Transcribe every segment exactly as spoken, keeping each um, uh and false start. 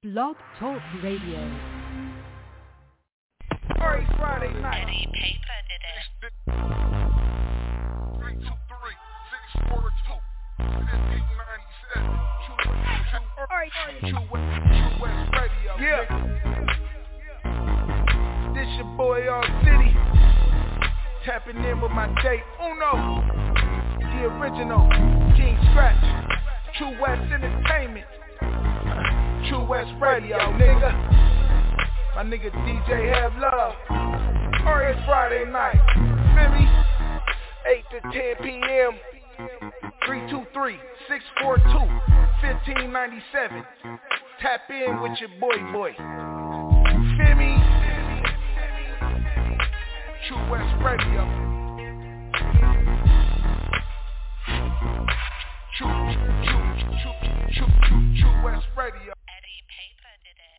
Blog Talk Radio. Alright, Friday night. Eddie Paper did it. three two three, six four two, fifteen ninety-seven. Alright, True West Radio. yeah. This your boy All City. Tapping in with my date Uno. The original King Scratch. True West Entertainment. True West Radio, nigga. My nigga D J Have Love. Alright, Friday night. Feel me? eight to ten p.m. three two three, six four two, fifteen ninety-seven. Tap in with your boy boy. Feel me? True West Radio. True, true, true, true, true, true, True West Radio. Eddie Paper did it.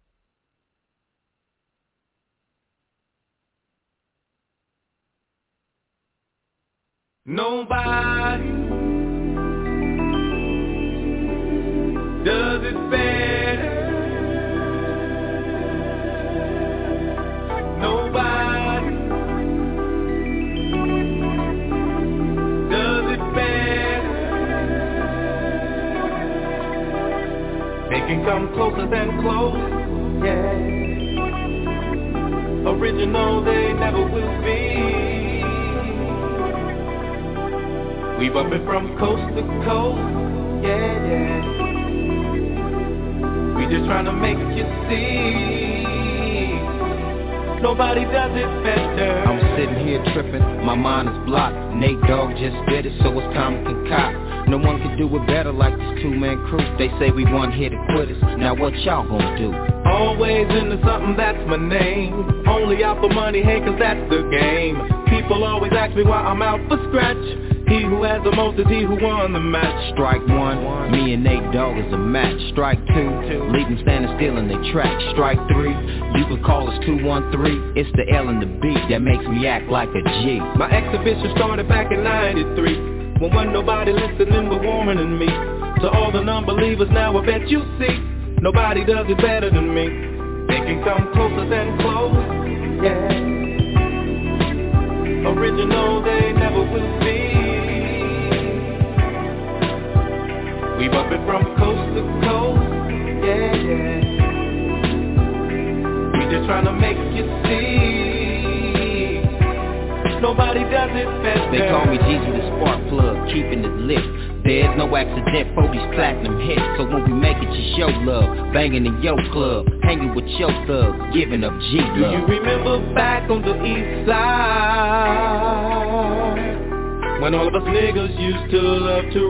Nobody does it better. Nobody does it better. They can come closer than close, yeah. Original they never will be. We bumpin' from coast to coast, yeah, yeah. We just tryna make you see. Nobody does it better. I'm sitting here tripping, my mind is blocked. Nate Dogg just did it, so it's time to concoct. No one can do it better like this two-man crew. They say we one here to quit us. Now what y'all gonna do? Always into something, that's my name. Only out for money, hey, cause that's the game. People always ask me why I'm out for scratch. He who has the most is he who won the match. Strike one, me and Nate Dogg is a match. Strike two, leave them standing still in their track. Strike three, you can call us two one three. It's the L and the B that makes me act like a G. My exhibition started back in ninety-three, when wasn't nobody listening but warmer than me. To all the non-believers now I bet you see, nobody does it better than me. They can come closer than close, yeah. Original they never will be. We bumpin' from coast to coast, yeah, yeah. We just tryna make you see. Nobody does it better. They call me Jesus the spark plug, keeping it lit. There's no accident for these platinum hits. So when we make it, you show love. Banging in your club, hanging with your thugs, giving up G love. Do you remember back on the east side, when all of us niggas used to love to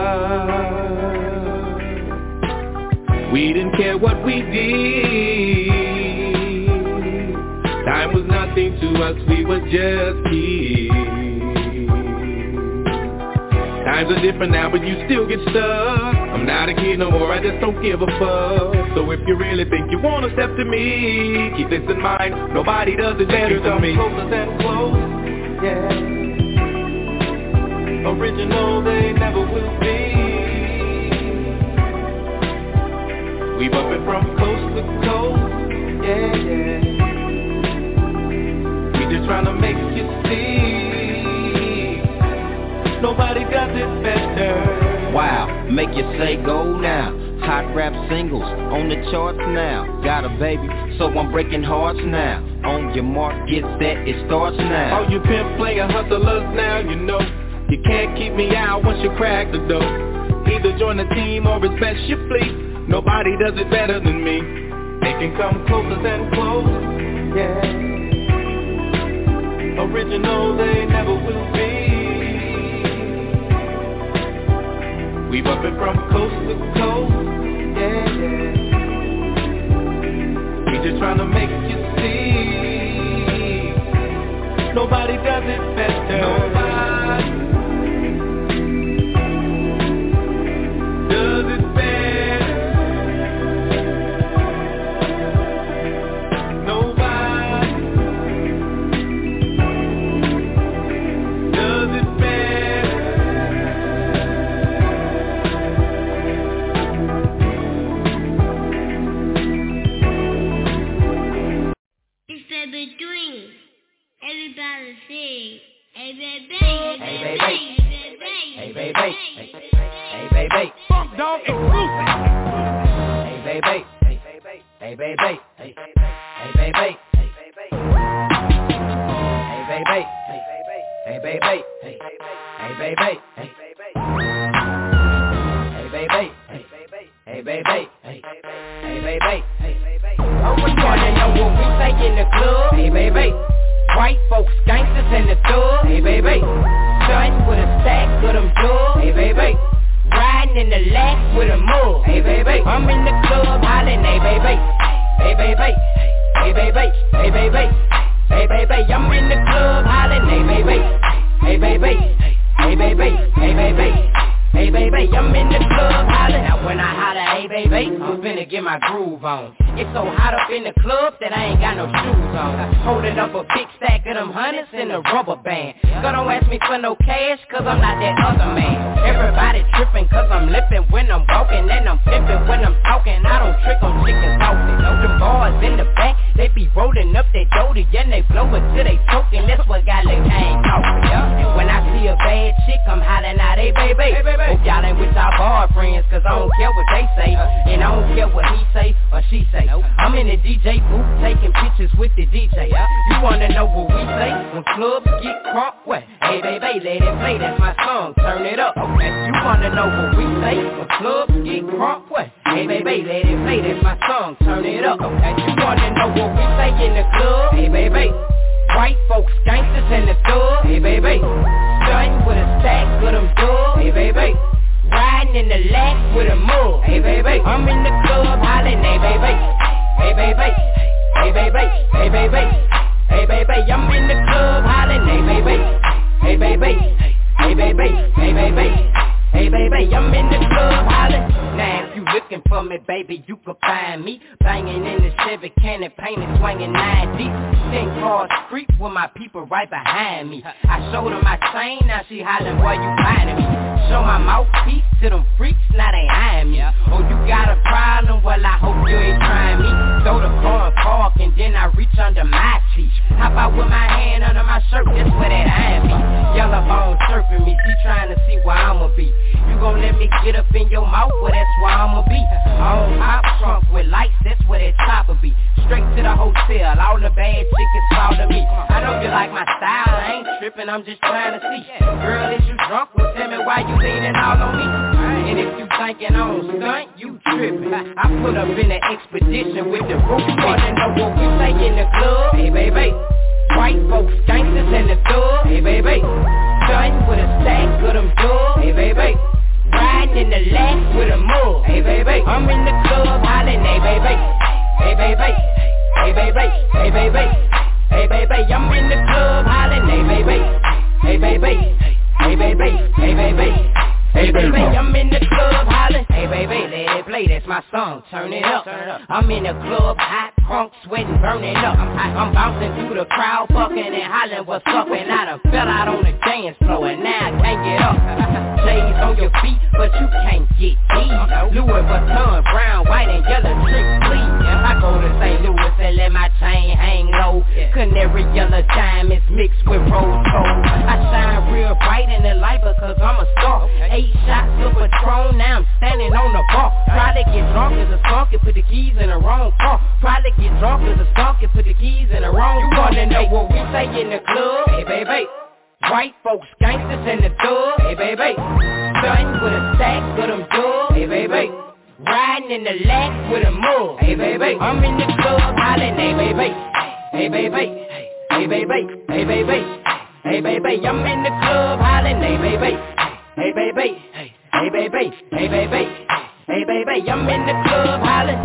ride? We didn't care what we did. Time was nothing to us, we were just kids. Times are different now, but you still get stuck. I'm not a kid no more, I just don't give a fuck. So if you really think you wanna step to me, keep this in mind, nobody does it better than me. Closer than close, yeah. Original they never will be. We bumpin' from coast to coast, yeah, yeah. We just tryna make you see. Nobody does it better. Wow, make you say go now. Hot rap singles on the charts now. Got a baby, so I'm breaking hearts now. On your mark, get set, it starts now. All you pimp player hustlers now, you know you can't keep me out once you crack the door. Either join the team or it's best you flee. Nobody does it better than me. They can come closer than close, yeah. Original they never will be. We bumpin' from coast to coast, yeah, yeah. We just tryna make you see. Nobody does it better. Nobody does it better. Nobody does it better. between. Everybody sing. Hey baby, hey baby, hey baby, hey baby, hey baby, Funk Dog exclusive. hey baby, hey baby, hey baby, hey baby, hey baby, hey baby, hey baby, hey baby, hey baby, hey baby, hey baby, oh we wanna know what we say in the club, hey baby. White folks, gangsters in the thug, hey baby. Son with a stack of them drugs, hey baby. Riding in the lax with a mug, hey baby. I'm in the club hollering, hey baby. Hey baby, hey baby, hey baby, hey baby. I'm in the club hollering, hey baby. Hey baby, hey baby, hey baby. Hey baby, I'm in the club hollering. Now when I holler, hey baby, I'm finna get my groove on. It's so hot up in the club that I ain't got no shoes on. Holding up a big stack of them hundreds in a rubber band. Girl, don't ask me for no cash, cause I'm not that other man. Everybody tripping cause I'm lippin' when I'm walking, and I'm pimpin' when I'm talking. I don't trick on chicken sauces. Them boys in the back, they be rolling up their doty, and they blow it till they choking. That's what got the gang talking, yeah. And when I see a bad chick, I'm hollering out, hey baby. Hey, baby. Hope y'all ain't with y'all boyfriends, cause I don't care what they say, and I don't care what he say or she say. I'm in the D J booth taking pictures with the D J. You wanna know what we say when clubs get crunk? What? Hey baby, let it play, that's my song, turn it up. Okay. You wanna know what we say when clubs get crunk? What? Hey baby, let it play, that's my song, turn it up. Okay. You wanna know what we say in the club? Hey baby. White folks, gangsters in the thug, hey baby. Son with a stack of them drugs, hey baby. Riding in the lax with a mug, hey baby. I'm in the club hollering, hey baby. Hey baby, hey baby, hey baby, hey baby. I'm in the club hollering, hey baby. Hey baby, hey baby, hey baby. Hey baby, I'm in the club hollering. Now if you looking for me, baby, you can find me banging in the Chevy cannon, painted, swinging nine deep. Ten cars creep with my people right behind me. I showed her my chain, now she hollering, boy, you finding me. Show my mouthpiece to them freaks, now they eyeing me. Oh, you got a problem? Well, I hope you ain't trying me. Throw the car and park, and then I reach under my seat. Hop out with my hand under my shirt, that's where that eyeing me. Yellow bone surfing me, she trying to see where I'ma be. You gon' let me get up in your mouth, well that's where I'ma be. On pop trunk with lights, that's where that chopper be. Straight to the hotel, all the bad chickens follow me. I know you like my style, I ain't tripping, I'm just trying to see. Girl, is you drunk? Well tell me why you leaning all on me. And if you thinking I don't stunt, you tripping. I put up in the expedition with the roof. You wanna know what we say in the club? Hey baby. White folks, gangsters in the thug, hey baby. Son with a stack of them drugs, hey baby. Riding in the lax with a mug, hey baby. I'm in the club hollering, hey baby. Hey baby, hey baby, hey baby. Hey baby, I'm in the club hollering, hey baby. Hey baby, hey baby, hey baby. Hey baby, I'm in the club hollering, hey baby, let it play, that's my song, turn it up. I'm in the club, hot, crunk, sweating, burning up. I'm bouncing through the crowd, fucking and hollering what's up. And I done fell out on the dance floor, and now I can't get up. Shades on your feet, but you can't get deep. Louis Vuitton, brown, white, and yellow trick please. I go to Saint Louis and let my chain hang low. Canary yellow diamonds mixed with rose gold. I shine real bright in the light because I'm a star. Eight shots of Patron, now I'm standing on the bar. Probably get drunk as a skunk and put the keys in the wrong car. Probably get drunk as a skunk and put the keys in the wrong car. You wanna know what we say in the club? Hey baby. White folks, gangsters in the thug, hey baby. Son with a stack of them drugs, hey baby. Riding in the lax with a mug, hey baby. I'm in the club hollering, hey baby. Hey baby, hey baby, hey baby. Hey baby, I'm in the club hollering, hey baby. Hey baby, hey baby, hey baby. Hey baby, I'm in the club hollering.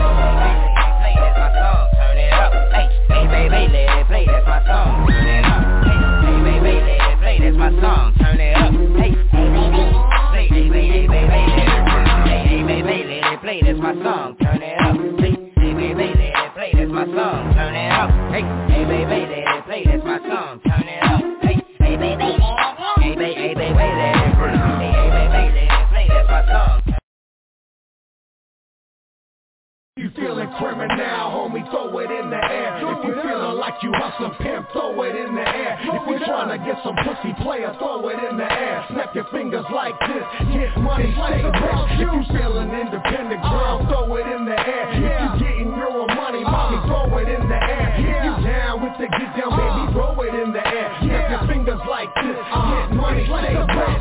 Play, that's my song, turn it up. Hey, hey baby, let it play, that's my song, turn it up. Hey, hey baby, let it play, that's my song, turn it up. Hey, hey baby, play, hey baby, hey baby, let it play. Hey, hey baby, let it play, that's my song, turn it up. Hey, hey baby, let it play, that's my song, turn it up. Hey, hey baby, let it play, that's my song, turn it up. Hey, hey baby, hey baby, hey baby, let it play. Hey, hey baby, let it play, that's my song. You feeling criminal, homie, throw it in the air. If you feeling like you hustling, pimp, throw it in the air. If you trying to get some pussy, player, throw it in the air. Snap your fingers like this, get money, stay rich. If you feeling independent, girl, throw it in the air. If you getting your money, mommy, throw it in the air. If you down with the get down, baby, throw it in the air. Snap your fingers like this, get money, stay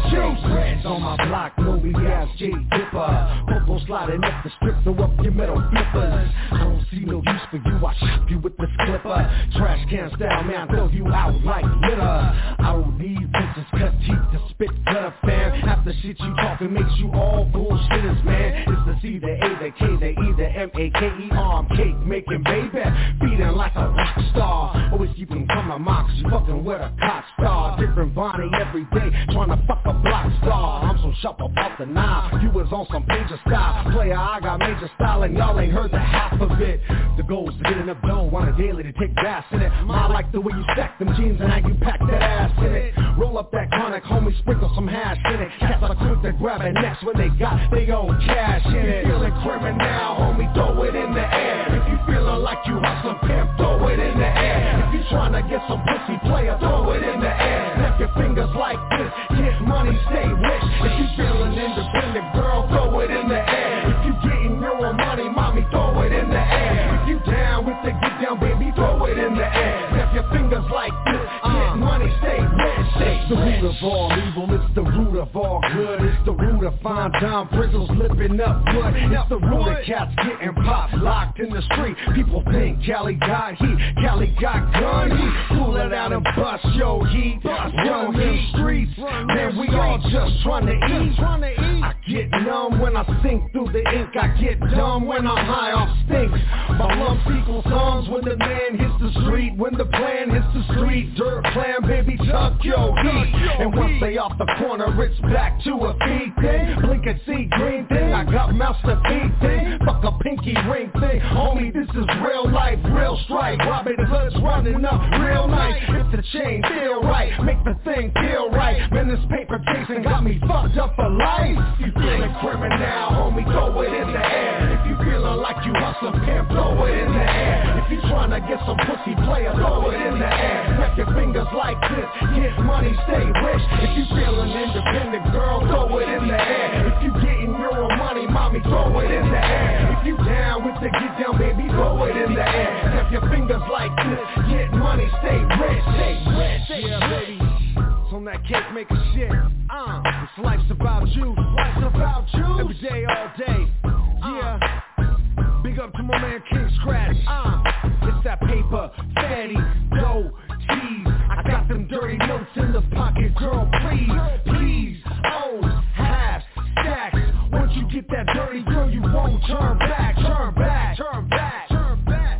rich. On my block, Moby ass J Dipper. Popo sliding up the strip, throw up your metal flippers. I don't see no use for you, I shoot you with this clipper. Trash can style, man, throw you out like litter. I don't need bitches cut teeth to spit gutter, fam. Half the shit you talking makes you all bullshitters, man. It's the C, the A, the K, the E, the M A K E R. I'm cake making, baby, feeding like a rock star. Always keep them coming mocks, you fucking with a cop star. Different Bonnie every day, trying to fuck a block star. I'm so sharp about the knob, you was on some major style. Player, I got major style and y'all ain't heard the half of it. The goal is to get enough dough on a daily to take baths in it. I like the way you stack them jeans and how you pack that ass in it. Roll up that chronic, homie, sprinkle some hash in it. Cats are quick to grab it next when they got they own cash in it. Feeling criminal, homie, throw it in the air. If you feeling like you hustling, pimp, throw it in the air. If you trying to get some pussy, player, throw it in the air. Snap your fingers like this, get money, stay rich. If you feeling independent, girl, throw it in the air. If you getting your money, mommy, throw it in the air. If you down with the get down, baby, throw it in the air. Snap your fingers like this, get money, stay rich. It's the root of all evil, it's the root of all good. It's the root of fine dime bristles lipping up good. It's the root of cats getting popped, locked in the street. People think Cali got heat, Cali got gun heat. Pull it out and bust your heat, run them streets. Man, we all just trying to eat. I get numb when I sink through the ink. I get dumb when I'm high off stinks. My lumps equal sums when the man hits the street. When the plan hits the street, dirt plan, baby, tuck your heat. And once they off the corner, it's back to a feed thing. Blink and see green thing, I got mouths to feed thing. Fuck a pinky ring thing, homie, this is real life, real strike. Robin Hood's running up real nice. If the chain feel right, make the thing feel right. Man, this paper chasing got me fucked up for life. You feeling criminal, homie, throw it in the air. If you feeling like you hustling, pimp, throw it in the air. If you trying to get some pussy, player, throw it in the air. Snap your fingers like this, get money, stay rich. If you feeling independent, girl, throw it in the air. If you getting your money, mommy, throw it in the air. If you down with the get down, baby, throw it in the air. Snap your fingers like this, get money, stay rich, stay rich. Yeah, baby, it's on that cake maker shit. Uh, this life's about you, life's about you. Every day, all day, yeah. Big up to my man King Scratch. Uh, it's that paper, fatty, dough, cheese. I got them dirty notes in the pocket, girl, please, please. O's, halves, stacks. Once you get that dirty, girl, you won't turn back, turn back, turn back, turn back.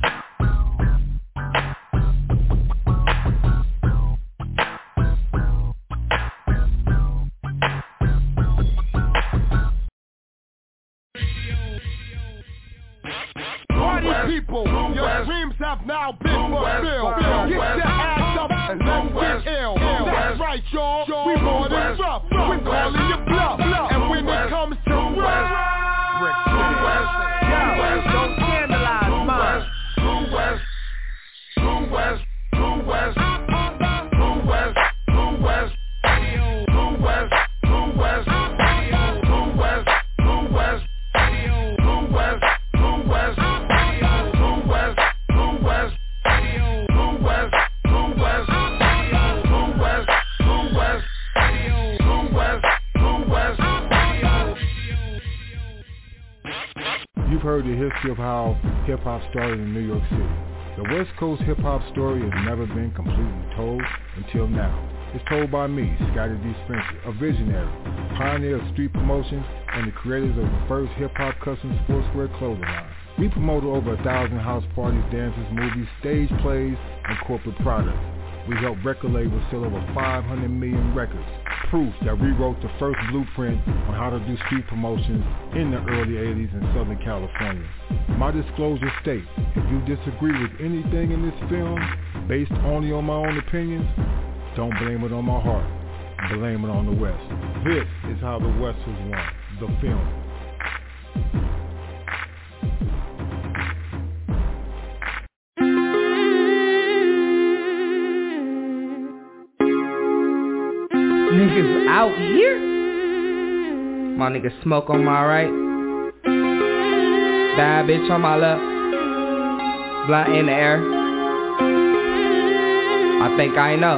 Party people, your dreams have now been fulfilled. Get your ass up and let's get ill. That's right, y'all. We more than rough. We're calling you bluff. And when it comes to rough, don't scandalize mine. True West, True West, True West, True West, True West, True West, True West, True West, True West, True West, True West, True West, True West, True West, True West, True West, True West, True West, True West. You've heard the history of how hip-hop started in New York City. The West Coast hip-hop story has never been completely told until now. It's told by me, Scotty D. Spencer, a visionary, pioneer of street promotions, and the creators of the first hip-hop custom sportswear clothing line. We promoted over a thousand house parties, dances, movies, stage plays, and corporate products. We helped record labels sell over five hundred million records, proof that we wrote the first blueprint on how to do street promotions in the early eighties in Southern California. My disclosure states, if you disagree with anything in this film, based only on my own opinions, don't blame it on my heart, blame it on the West. This is how the West was won, the film. niggas out here. My nigga Smoke on my right, bad bitch on my left, blunt in the air. I think I know.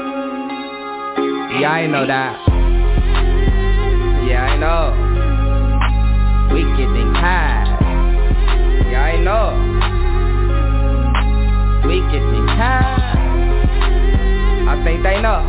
Yeah, I know that. Yeah, I know. We getting cash. Yeah, I know. We getting cash. I think they know.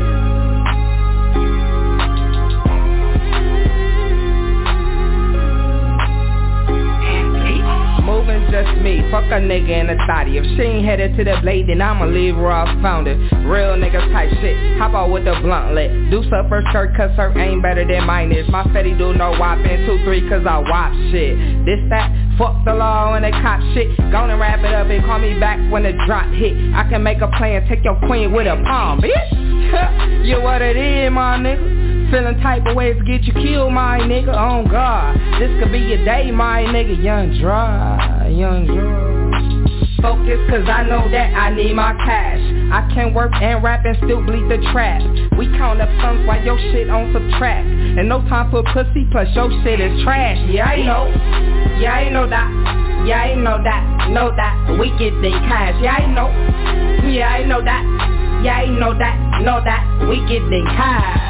Moving just me, fuck a nigga in the thotty. If she ain't headed to the blade, then I'ma leave where I found it. Real niggas type shit, hop out with the blunt lit. Deuce up her skirt cause her aim better than mine is. My fetty do no whopping, two three cause I whop shit. This that, fuck the law and they cop shit. Gonna wrap it up and call me back when the drop hit. I can make a play and take your queen with a palm, bitch. You what it is, my nigga. Feeling type of ways to get you killed, my nigga. Oh God, this could be your day, my nigga. Young dry, young dry. Focus cause I know that I need my cash. I can work and rap and still bleed the trap. We count up sums while your shit on subtract. And no time for pussy plus your shit is trash. Yeah I know, yeah I know that. Yeah I know that, know that. We get the cash. Yeah I know, yeah I know that. Yeah I know that, know that. We get the cash.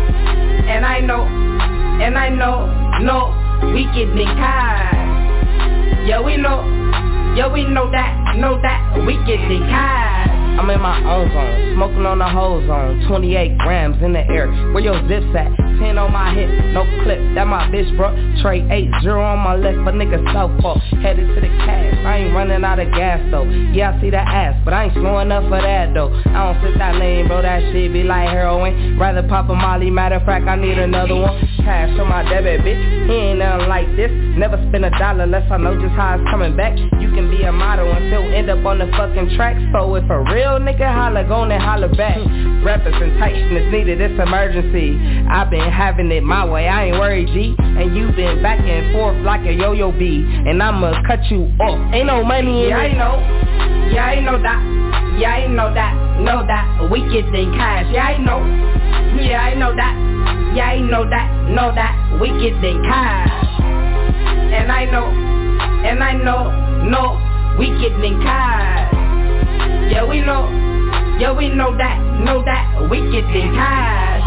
And I know, and I know, no, we getting cash. Yeah, we know, yeah, we know that, know that, we getting cash. I'm in my own zone, smoking on the whole zone. Twenty-eight grams in the air, where your zips at? Ten on my hip, no clip, that my bitch bro. Trade eight zero on my left, but nigga southpaw. Headed to the cash, I ain't running out of gas though. Yeah, I see that ass, but I ain't slowing up for that though. I don't fit that lane, bro, that shit be like heroin. Rather pop a molly, matter of fact, I need another one. Cash on my debit, bitch, he ain't nothing like this. Never spend a dollar unless I know just how it's coming back. You can be a model and still end up on the fucking track. So if a real nigga holler, go and holler back. Representation is needed, it's emergency. I've been having it my way, I ain't worried, G. And you been back and forth like a yo-yo bee. And I'ma cut you off, ain't no money in yeah, it. Yeah, I know, yeah, I know that. Yeah, I know that, know that. We getting cash, yeah, I know. Yeah, I know that. Yeah, I know that, know that. We getting cash. And I know, and I know, no, we getting cash. Yeah, we know, yeah, we know that, know that. We getting cash.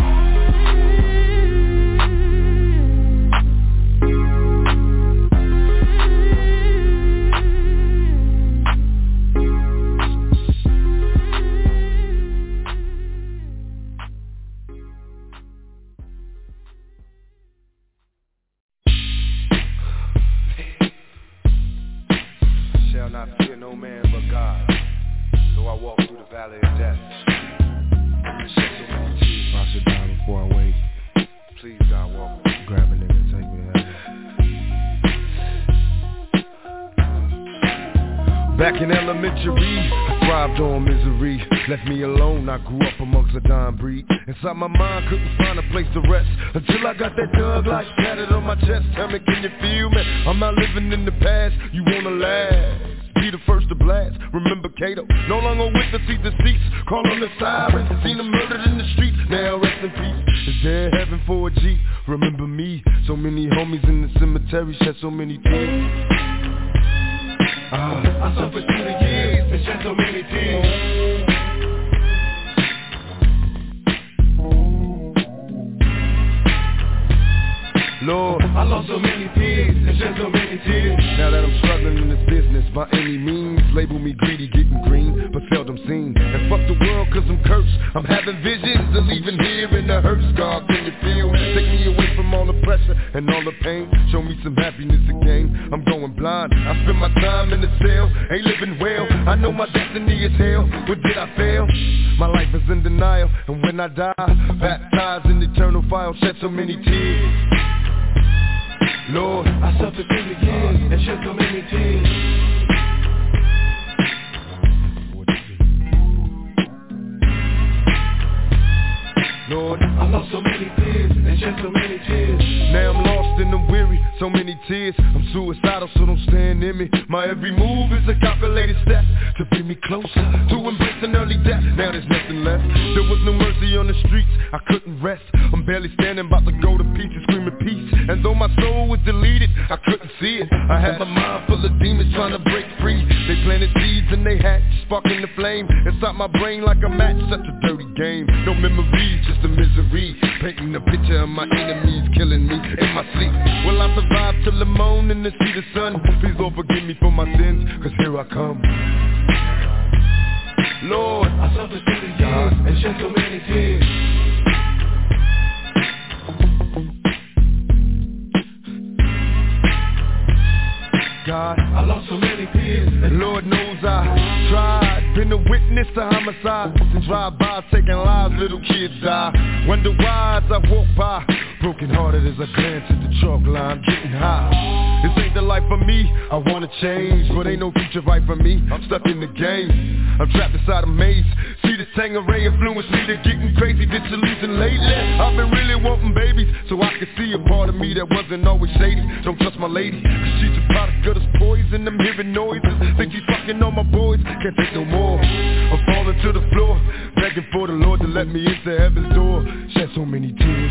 Back in elementary, I thrived on misery. Left me alone, I grew up amongst a dying breed. Inside my mind, couldn't find a place to rest until I got that Thug Life tatted on my chest. Tell me, can you feel me? I'm not living in the past, you wanna last. Be the first to blast, remember Kato. No longer with the seat deceits, call on the sirens. Seen them murdered in the streets, now rest in peace. Is there heaven for a G? Remember me, so many homies in the cemetery shed so many tears. Uh, I suffered through the years and shed so many tears. Lord, I lost so many tears and shed so many tears. Now that I'm struggling in this business by any means, label me greedy, getting green, but seldom seen. And fuck the world cause I'm cursed. I'm having visions of leaving here in the hearse. God, can you feel? Take me away from all the pressure and all the pain. Show me some happiness again. I'm going blind. I spend my time in the cell, ain't living well. I know my destiny is hell, but did I fail? My life is in denial, and when I die, baptized in eternal fire, shed so many tears. Lord, I suffered through the years and shed so many tears. Lord, I lost so many tears and shed so many tears. Now I'm lost and I'm weary, so many tears. I'm suicidal, so don't stand in me. My my every move is a calculated step to bring me closer to embracing early death. Now there's nothing left. There was no mercy on the streets, I couldn't rest. I'm barely standing, about to go to pieces, screaming peace. And though my soul was deleted, I couldn't see it. I had my mind full of demons trying to break free. They planted seeds and they hatched, sparking the flame inside my brain like a match. Such a dirty game, no memories, just a misery. Painting a picture of my enemies killing me in my sleep. Will I survive till the morning to see the sun? Please Lord forgive me for my sins, cause here I come. Lord, I suffered through the years and shed so many tears. God, I lost so many tears, and Lord knows I tried. Been a witness to homicides and drive-bys taking lives, little kids die. Wonder why as I walk by, broken hearted as I glance at the chalk line, getting high. This ain't the life for me, I wanna change, but ain't no future right for me. I'm stuck in the game, I'm trapped inside a maze. See the Tangeray influence me to getting crazy, disillusioned lately. I've been really wanting babies, so I can see a part of me that wasn't always shady. Don't trust my lady, cause she's a product of this poison. I'm hearing noises, think she's fucking on my boys, can't take no more. I'm falling to the floor, begging for the Lord to let me into heaven's door. Shed so many tears,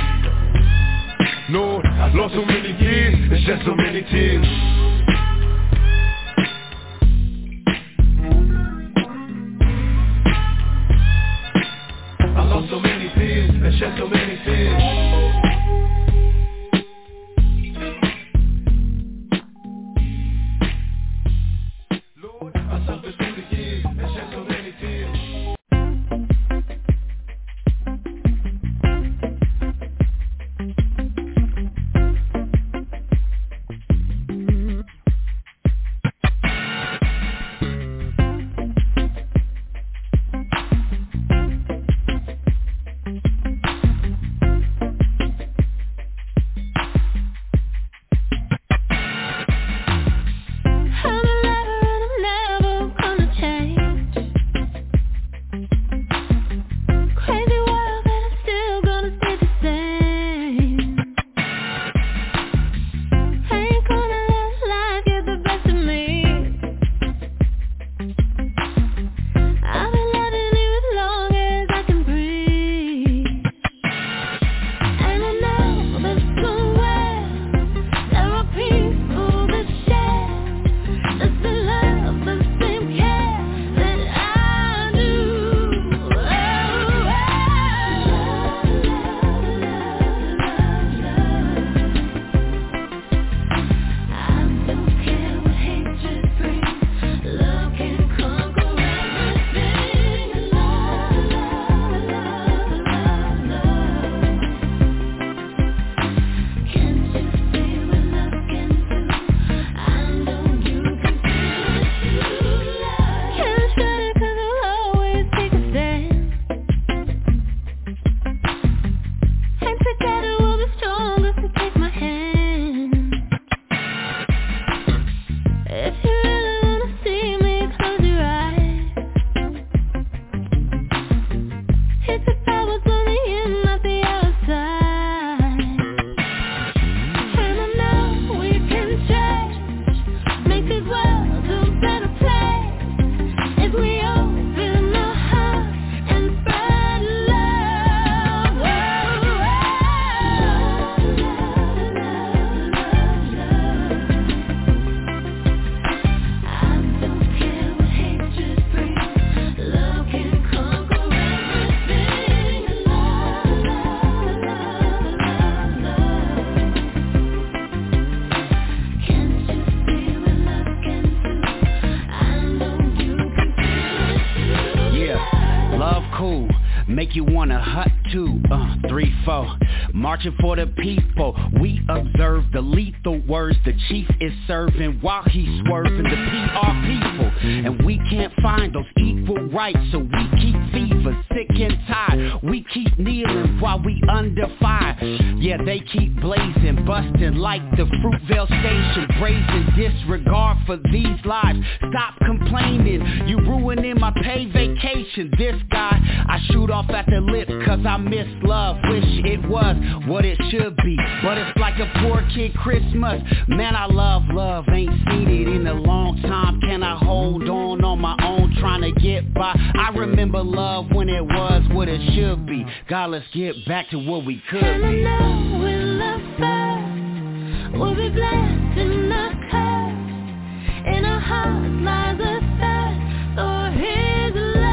Lord, I lost so many years and shed so many tears. I lost so many tears and shed so many tears. Lord, I suffered through the years and shed so many tears. Marching for the people, we observe the lethal words the chief is serving while he's swerving to P R people. And we can't find those equal rights, so we keep fever, sick and tired. We keep kneeling, while we under fire. Yeah, they keep blazing, busting like the Fruitvale station, brazen disregard for these lives. Stop complaining, you ruining my paid vacation. This guy, I shoot off at the lip cause I miss love. Wish it was what it should be, but it's like a poor kid Christmas. Man, I love love, ain't seen it in a long time. Can I hold on on my own, trying to get by? I remember love when it was what it should be. God, let's get back to what we could be. And I know when love first, we'll be blessed and not cursed. In our hearts lies a thirst for His love.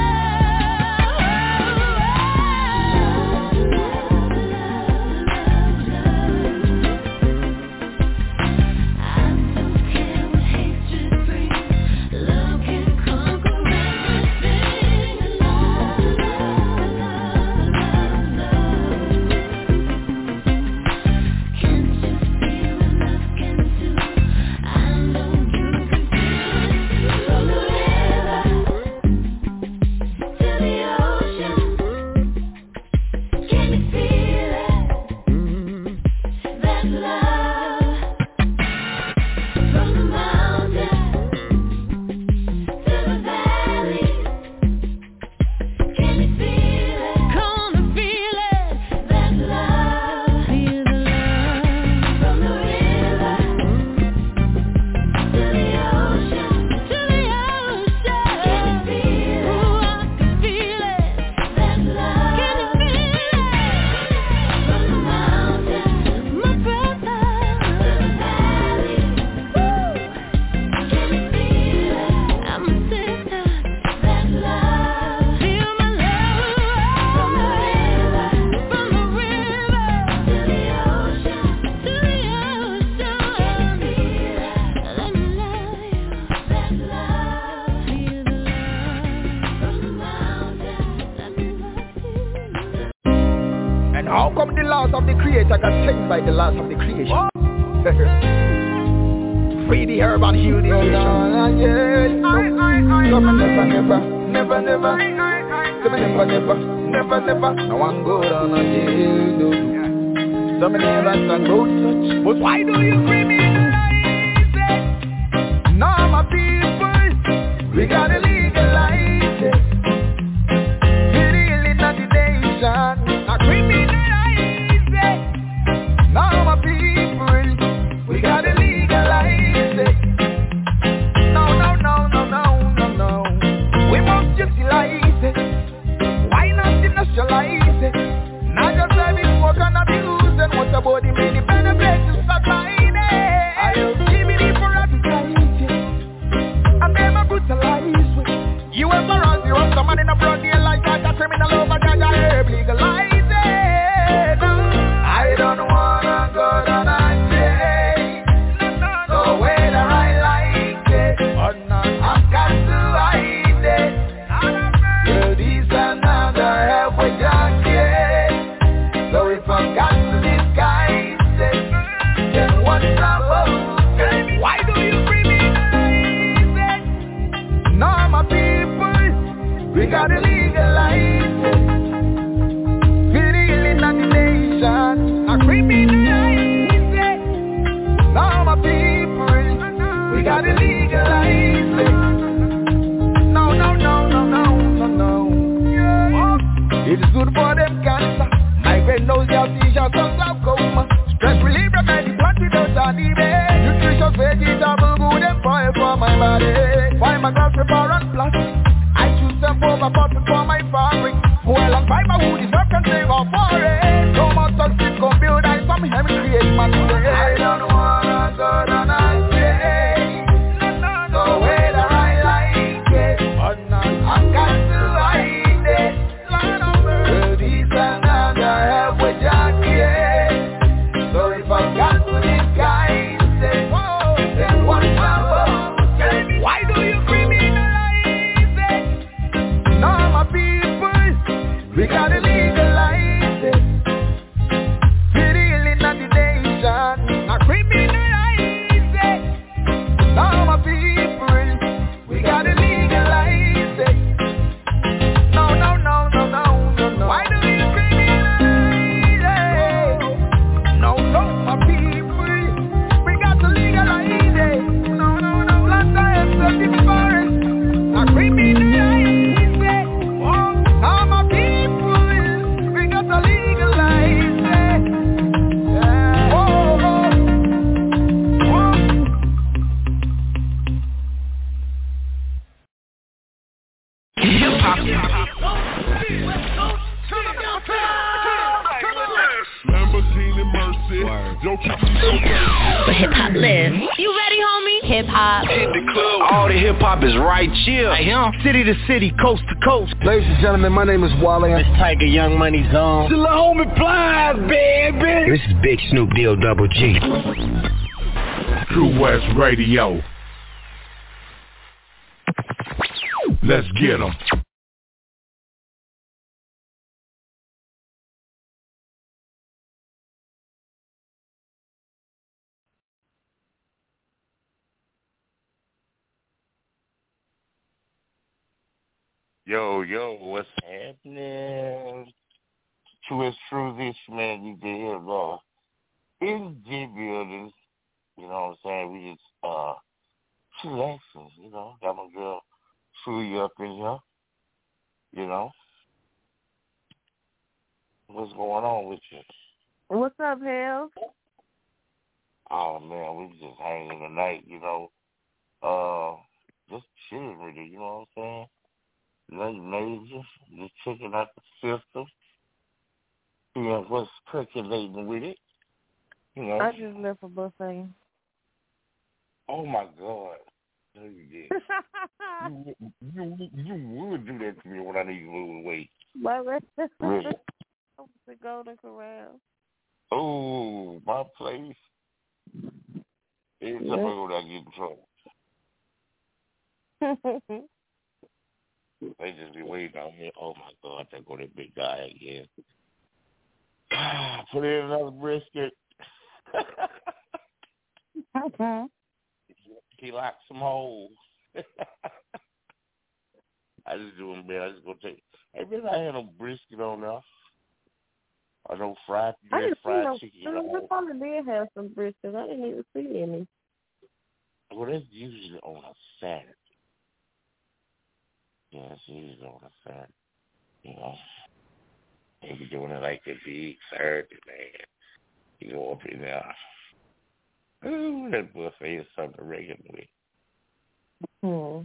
By the laws of the creation. Free the herb and heal the nation. Never, never, never, never, never, never, never, never, never. No one go down on jail. Some never can go touch. But why do you criminalize it? Now my people, we gotta legalize it. We're healing of the nation. Not criminalize. Now my people, we gotta legalize it. No, no, no, no, no, no, no. We must utilize it. Why not industrialize it? Not just let it work and abuse it. What about the many benefits of supplying it? I will give it for advertising. And then I brutalize it. You ever run the road, someone in a broad day like that, a criminal over that, I herb legalize it. I don't want go down and say, no way that I like it, I've got to hide it. Well, this another help with jacket. So if I've got to disguise it, then what's about it? Why do you criminalize it? Now my people, we gotta legalize it. We're healing of the nation. A criminalize it. Now my people, we gotta legalize it. No, no, no, no, no, no, no. It's good for them cancer, migraine, nausea, seizures, and glaucoma. Stress relief remedy, what without an debate. Nutritious vegetable, good and fire for my body. Find my glass, repair and plastic. I choose them over cotton for my fabric. Well, and fiber wood is not contained of forest. No more toxic computer, some heavy create my today. I don't wanna go down and say, no way that I like it. I've got to hide it. Well, this another help with jacket. So if I've got to disguise it, then what's my fault? Why do you criminalize Yo, Where hip hop lives. You ready, homie? Hip hop. Hit the club. All the hip hop is right here. I am. City to city, coast to coast. Ladies and gentlemen, my name is Wally. It's Tiger Young Money Zone. Still a homie Plies, baby. This is Big Snoop Deal Double G. True West Radio. Let's get 'em. Yo, yo, what's happening? True is true, this man, you can hear raw. In G buildings, you know what I'm saying? We just, uh, chillaxing, you know, got my girl Chewy up in here, you know. What's going on with you? What's up, Hell? Oh, man, we just hanging tonight, you know. Uh, just chilling with it, you know what I'm saying? Nothing major, just checking out the system, seeing what's percolating with it, you know. I just left a buffet. Oh my God, no you did. you, you you would do that to me when I need to lose weight. My really? The Golden Corral. Oh, my place. Every time I go there, I get in trouble. They just be waiting on me. Oh my God, there go that big guy again. Put in another brisket. He locked some holes. I just do them, man. I just go take. Hey, man, I had no brisket on there. Or no fried, I fried no, chicken. I probably did have some brisket. I didn't even see any. Well, that's usually on a Saturday. Yeah, it's usually on a Saturday. You know, they be doing it like the big Saturday, man. You go up in there. Ooh, that buffet is something regularly. Hmm.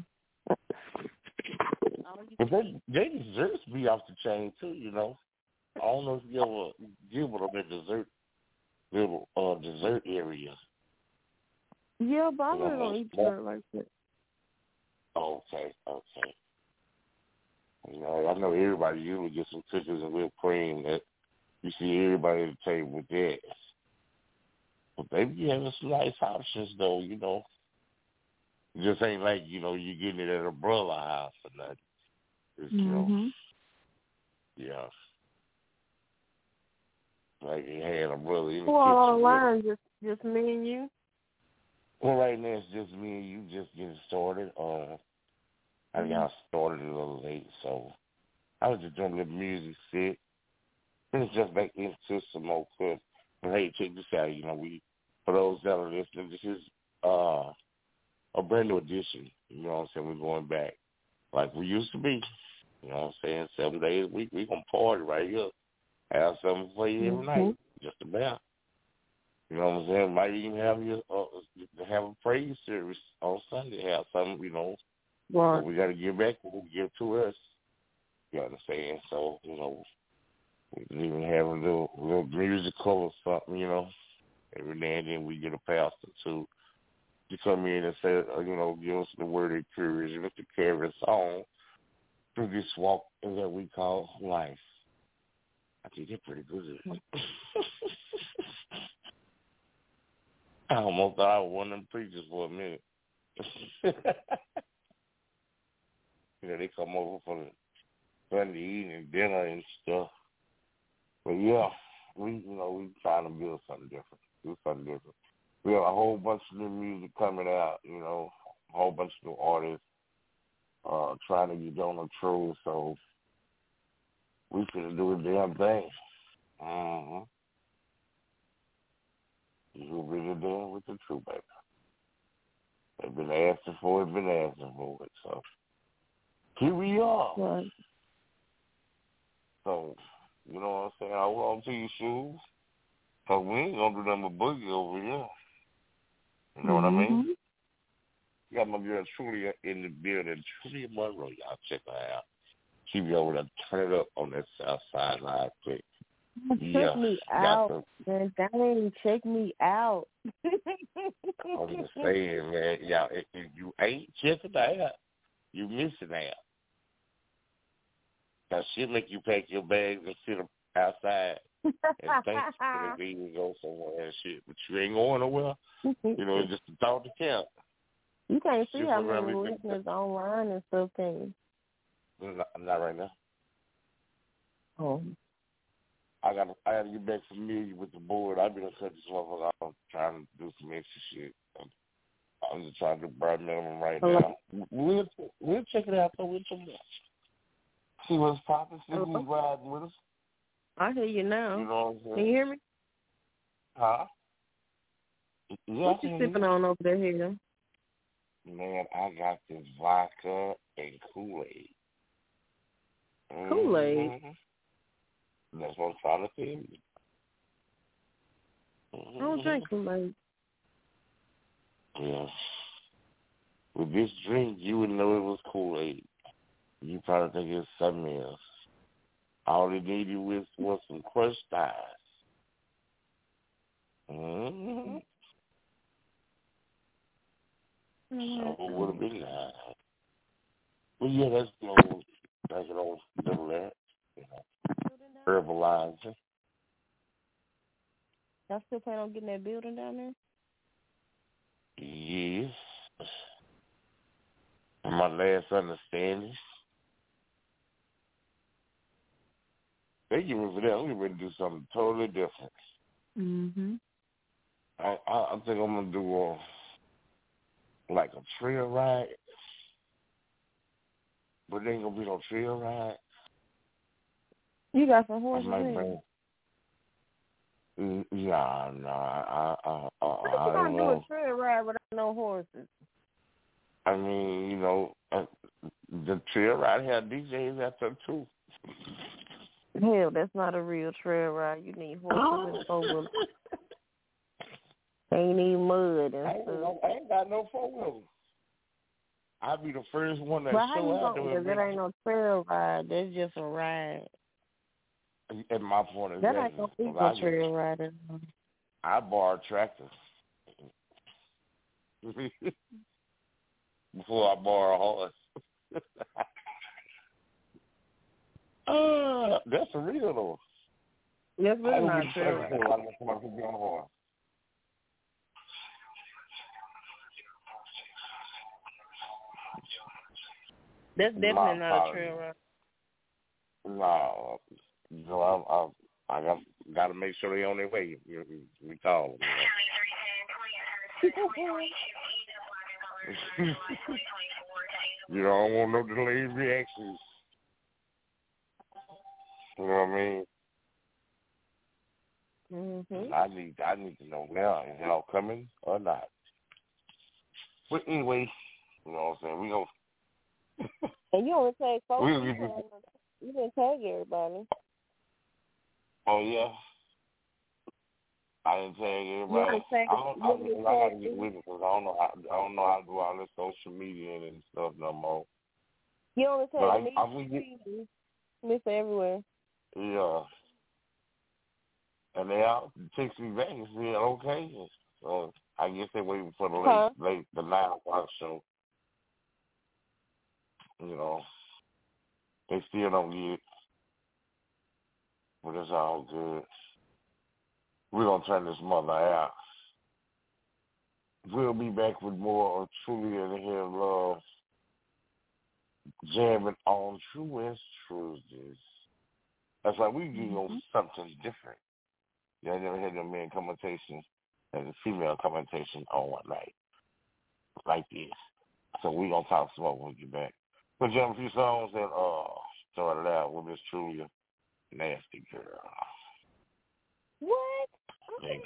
But they, they desserts be off the chain, too, you know. I don't know if you ever deal with them at dessert, little uh, dessert area. Yeah, but I You know, really don't eat dessert like that. Okay, okay. You know, I know everybody usually gets some cookies and whipped cream. That you see everybody at the table with that. But they be having some nice options, though, you know. It just ain't like, you know, you getting it at a brother house or nothing. It's, you know, Mm-hmm. yeah. Like you had a brother in the Who all kitchen. online? Just, just me and you? Well, right now it's just me and you just getting started. Uh, I got started a little late, so I was just doing a little music set. And it's just back into some more clips. But hey, check this out. You know, we for those that are listening, this is uh, a brand new edition. You know what I'm saying? We're going back like we used to be. You know what I'm saying? Seven days a week, we gonna party right here. Have something for you every Mm-hmm. night, just about. You know what I'm saying? Might even have you uh, have a praise service on Sunday. Have something, you know. Right. But we got to give back what we give to us. You understand? So, you know, we can even have a little, little musical or something, you know. Every now and then we get a pastor to to come in and say, uh, you know, give us the word of encouragement to carry us on through this walk that we call life. I think they're pretty good. I almost thought I was one of them preachers for a minute. You know, they come over for the Sunday evening dinner and stuff. But yeah, we, you know, we trying to build something different. Do something different. We have a whole bunch of new music coming out, you know, a whole bunch of new artists uh, trying to get on the true, so we should do the damn thing. Mm-hmm. You'll be the damn with the true, baby. They've been asking for it, been asking for it, so here we are. Right. So, you know what I'm saying? I hold on to your shoes. Because we ain't going to do nothing but boogie over here. You know mm-hmm. what I mean? You got my girl Trulia in the building. Trulia Monroe. Y'all check her out. She be over there, turn it up on that south side live quick. Yeah, Check me got out, man. Dang, check me out. I'm just saying, man. Y'all, if, if you ain't checking out, you missing out. Now, she'll make you pack your bags and sit outside and think you're going to go somewhere and shit. But you ain't going nowhere. You know, it's just a thought to count. You can't see Just how remember many you- listeners online and stuff, can you? Not, not right now. Oh. I got I got to get back familiar with the board. I've been cut this motherfucker off trying to do some extra shit. I'm, I'm just trying to do bare minimum right now. We'll we'll check it out. So we'll check it out. See what's popping. See who's riding with us. I hear you now. You know what I'm saying? Can you hear me? Huh? Yeah, What you sipping on over there, here? Man, I got this vodka and Kool-Aid. Kool-Aid? Mm-hmm. That's what I'm trying to tell you. Mm-hmm. I don't drink Kool-Aid. Yeah. With this drink, you would know it was Kool-Aid. You probably think it's something else. All it needed was, was some crushed ice. Mm-hmm. So it would have been nice. Well, yeah, that's the old, that's an old little that, you know, herbalizer. Y'all still plan on getting that building down there? Yes. And my last understanding, they give me for that. We're going to do something totally different. Mm-hmm. I, I, I think I'm going to do a, like a trail ride. But there ain't going to be no trail ride. You got some horses I might in? bring, mm, yeah, no, I, I, I, How I you don't gonna do know. a trail ride without no horses? I mean, you know, uh, the trail ride had D Js out there too. Hell, that's not a real trail ride. You need horses and four wheelers. Ain't even mud and I ain't, stuff. no, I ain't got no four wheelers. I'll be the first one that But how show you out gonna? there. Because it ain't no trail ride. That's just a ride. At my point of That view, ain't gonna be no trail ride. I borrow tractors before I borrow a horse. uh, that's a real though. That's really I not would be trail tractor ride. so I can somebody could be on a horse. That's definitely My not apologies. a trail ride. No, so I, I, I got got to make sure they on their way. We, we call them. You know? You don't want no delayed reactions. You know what I mean? Mm-hmm. I need I need to know now, is y'all coming or not? But anyway, you know what I'm saying? We gonna And you only tag folks. We- You, we- didn't- you didn't tag everybody. Oh yeah. I didn't tag everybody. You tag- I don't. I, you I, I gotta tag- get with it because I don't know how. I don't know how to do all this social media and stuff no more. You only But tag I, me. I, we get, Mister Everywhere. yeah. And they all text me back and said okay. So I guess they're waiting for the late, Huh? late the nine o'clock show. You know, they still don't get it, but it's all good. We're gonna turn this mother out. We'll be back with more of Truly in the Head of Love, jamming on True as Tuesdays. That's like we do mm-hmm. something different. You know, I never had no man commentation and a female commentation on one night like this. So we gonna talk some more when we get back. We'll jam a few songs and uh start it out with Miss Trulia, Nasty Girl. What? Thank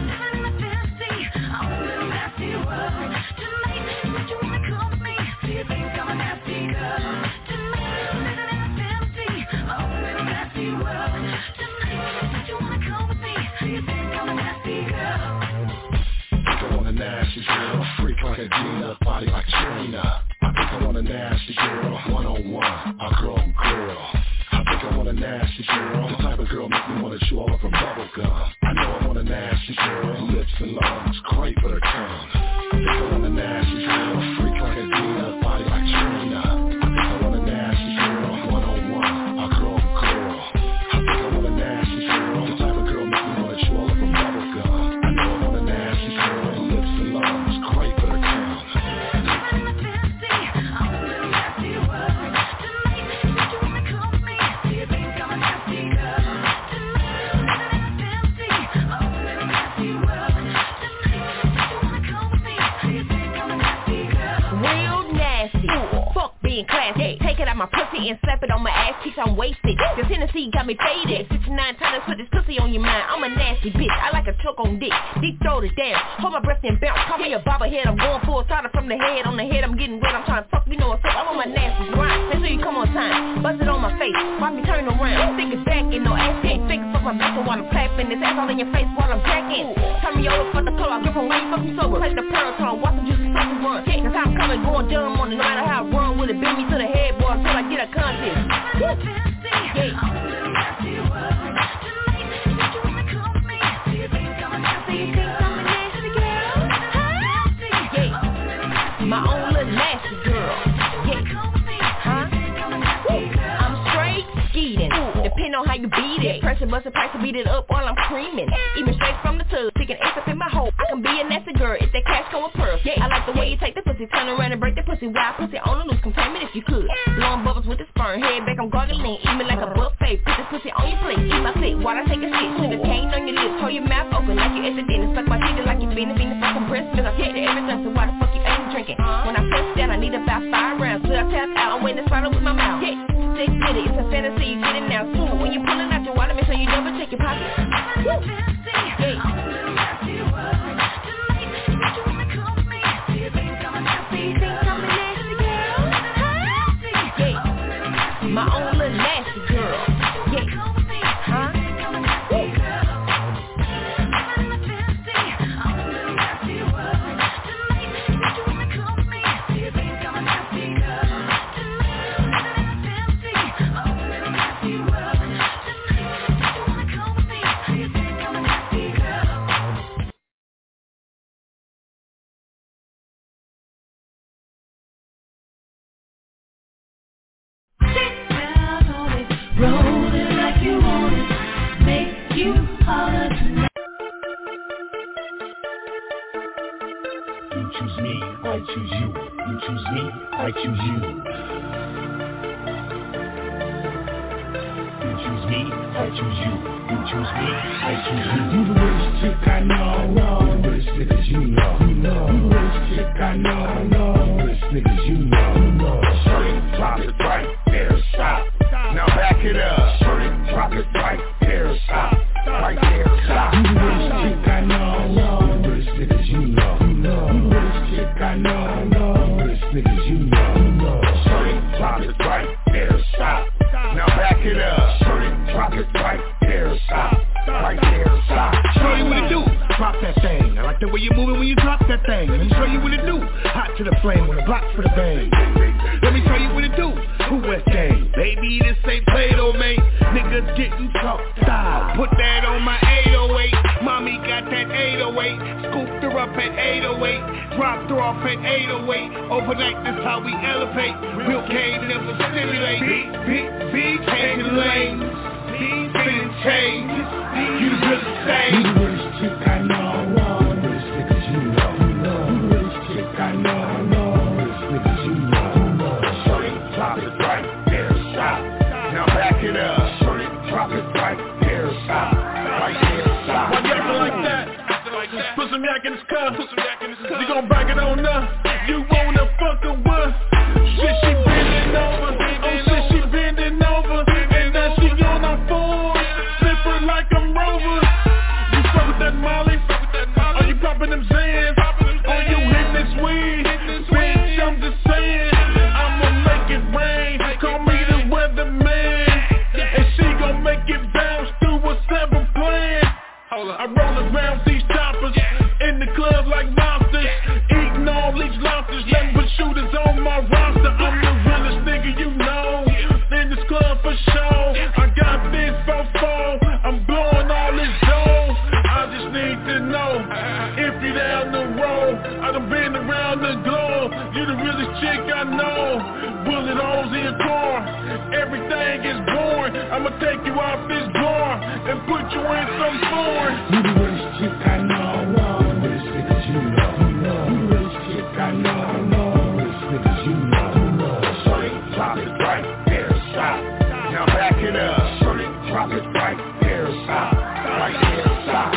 I want a nasty girl, freak like a Gina, body like Trina. I think I want a nasty girl, one on one, a girl on girl. I think I want a nasty girl, the type of girl make me wanna chew all up from bubble gum. I know I want a nasty girl, lips and lungs, great with her tongue. I think I want a nasty girl, freak like a Dina, body like Trina. I think I want a nasty girl, one on one, a girl on girl. I think I want a nasty girl, the type of girl make me wanna chew all up from bubble gum. I know I want a nasty girl, lips and lungs, great with her tongue. Classy. Take it out my pussy and slap it on my ass cheeks, I'm wasted. This Hennessy got me faded. sixty-nine times put this pussy on your mind. I'm a nasty bitch, I like a choke on dick. Deep throat it down, hold my breath and bounce. Call me a bobblehead, I'm going full starter from the head. On the head, I'm getting wet, I'm trying to fuck, you know what's up. I'm on my nasty grind, make sure you come on time. Bust it on my face, watch me turn around. Think it's back and no ass can't think. Fuck my bitch while I'm clapping. This ass all in your face while I'm jacking. Turn me over for the pull, I'll grip on where you fuck me sober. Place the pearl tone, watch them juicy fucking run. Cause I'm coming, going dumb on it, no matter how I run with it. Bend me to the headboard until I get a contest. Yeah. My own little nasty girl. Yeah. Huh? I'm straight skeeting. Depending on how you beat it. Pressure bustin' price to beat it up while I'm creaming. Even straight from the tub, sticking ace up in my hole. I can be a nasty girl if that cash go with pearl. Yeah, I like the way you take the pussy, turn around and break the pussy. Wild pussy on the loose, contain me if you could. Blowing bubbles with the sperm, head back, I'm gargling. Eat me like a buffet, put this pussy on your plate. Eat my clit while I take a shit. Sugar cane on your lips, hold your mouth open like you at the dinner. Suck my titty like you finna finna fuck some breast milk. I take it every time, so why the fuck you ain't drinking? When I press down, I need about five rounds. Till I tap out, I'm waiting to swallow with my mouth. Yeah, stick with it, it's a fantasy, you get it now. Soon, when you pulling out your wallet, make sure you double check your pocket. Woo. Yeah. My own little nasty girl. Yeah. Huh? Rolling like you want it, make you holler tonight. You choose me, I choose you. You choose me, I choose you. You choose me, I choose you. You choose me, I choose you. You the worst chick I know, know. The worst niggas you know, you know. You the worst chick I know, know. The worst niggas you know, you know. Straight, drop it right there, stop. Now back it up. Straight, drop it right there, stop. Right there, stop. You the worst chick I know, know. The worst niggas you know, you know. You the worst chick I know, know. The worst niggas you know, you know. Straight, drop it right there, stop. Now back it up. Straight, drop it right there, stop. Right there, stop. Show you what it do. Drop that thing. I like the way you moving when you drop that thing. Let me show you what it do. Hot to the flame on the block for the bang. Let me show you what it do. Who West Gang? Baby, this ain't Play-Doh, mate. Niggas getting talk style. Put that on my eight oh eight. Mommy got that eight oh eight. Scooped her up at eight oh eight. Dropped her off at eight oh eight. Overnight, that's how we elevate. Real K never stimulate. Beat, beat, beat, changing lanes. Spinning change. You really say. You the worst chick I know, know. The worst niggas you know, you know. You the worst chick I know, know. The worst niggas you know, you know. Straight, drop it right there, stop. Now back it up. Straight, drop it right there, stop. Right there, stop. Why you acting like that? Put some yak in his cup. You gon' back it on up. You wanna fuck her what? Shit, she bending over. Oh shit, she bending over. And now she on her phone. Slipper like a rover. You fuck with that Molly? Are you popping them Zans? Are you hitting this weed? Bitch, I'm just saying. I'ma make it rain. Call me the weatherman. And she gon' make it bounce through a seven plan. I roll around these choppers in the club like monsters, eating all these lobsters. Nothing but shooters on my roster. I'm the realest nigga you know in this club for sure. I got this fofo, I'm blowing think I know? Bullet holes in your car, everything is boring. I'ma take you off this bar and put you in some foreign. You the worst chick I know, no. The worst niggas you know, you the worst chick I know, no. The worst niggas you know, no. Shorty, drop it right there, stop. Now back it up. Shorty, drop it right there, stop. Right there, stop.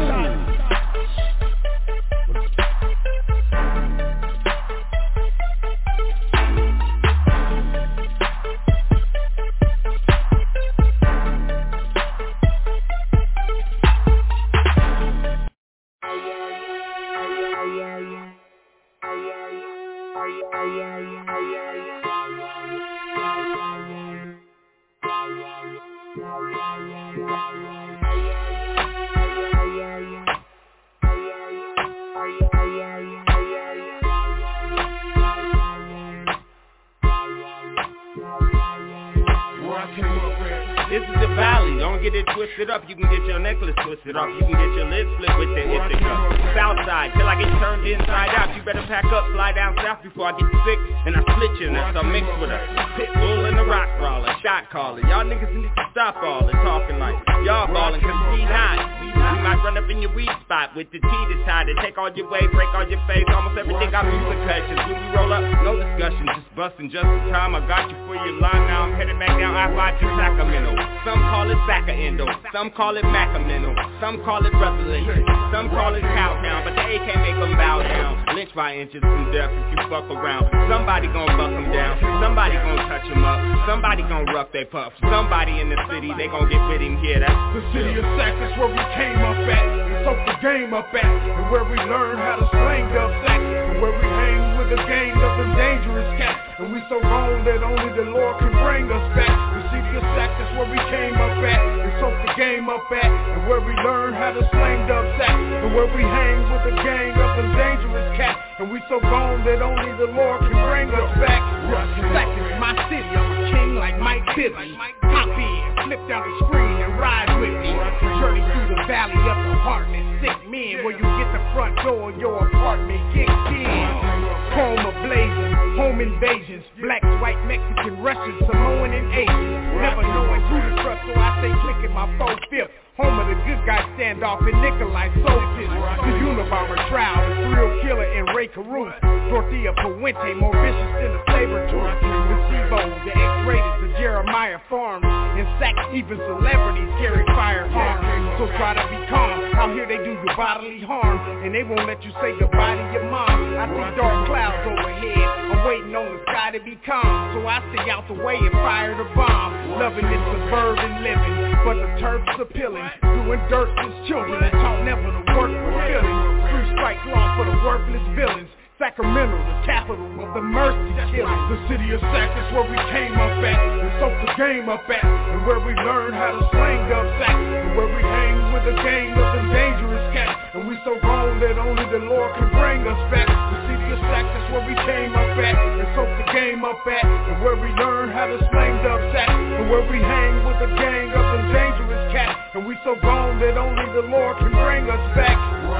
Twisted up, you can get your necklace twisted off. You can get your lips split with the Ithaca. Southside, till I get turned inside out. You better pack up, fly down south before I get sick. And I split you, and that's all mixed with a pit bull and a rock brawler, shot caller. Y'all niggas need to stop all the talking like y'all ballin', cause we not. We might run up in your weed spot with the tea to tie to take all your weight, break all your face. Almost everything got music cushions. When we roll up, no discussion, just bustin' just in time. I got you for your line, now I'm headed back down I five to Sacramento. Some call it Saca Endo, some call it Macamino, some call it Revelation, some call it Cowtown, but the A can't make them bow down. Lynch by inches from death if you fuck around. Somebody gon' buck them down, somebody gon' touch them up, somebody gon' rough they puff. Somebody in the city, they gon' get with him here. That's the city of Sac, that's where we came up at, and soaked the game up at, and where we learned how to slang dub sack, and where we hang with the gang of them dangerous cats, and we so wrong that only the Lord can bring us back. The city of Sac, that's where we came up at, and soaked the game up at, and where we learned how to slang dub sack, and where we hang with the gang of them dangerous cats, and we so gone that only the Lord can bring us back. Sac is my city, I'm a king like Mike Bibby. Hop in, flip down the screen and ride with me. Journey through the valley of the heartless, sick men, where you get the front door of your apartment kicked in. Home of blazing, home invasions, blacks, white, Mexican, Russian, Samoan, and Asian. Never knowing who to trust, so I stay clicking my four fifth. Home of the good guy standoff and Nikolai Soltis. The Unabomber trial, the thrill killer and Ray Caruth. Dorothea Puente, more vicious than a saber tooth. The Sebo, the X-rated, the Jeremiah Farms. In Sac, even celebrities carry firearms. So try to be calm, out here they do you bodily harm, and they won't let you say goodbye to your mom. I see dark clouds overhead, I'm waiting on the sky to be calm. So I stay out the way and fire the bomb. Loving this suburban living, but the turf's appealing. Doing dirt since children and taught never to work for feelings. Three strike law for the worthless villains. Sacramento, the capital of the mercy killers. The city of Sac is where we came up at, and soaked the game up at, and where we learned how to slang dub sack, and where we hang with the gang of them dangerous cats, and we so wrong that only the Lord can bring us back. The city of Sac is where we came up at, and soaked the game up at, and where we learned how to slang dub sack, and where we hang with the gang of them dangerous cats, and we so wrong that only the Lord can bring us back.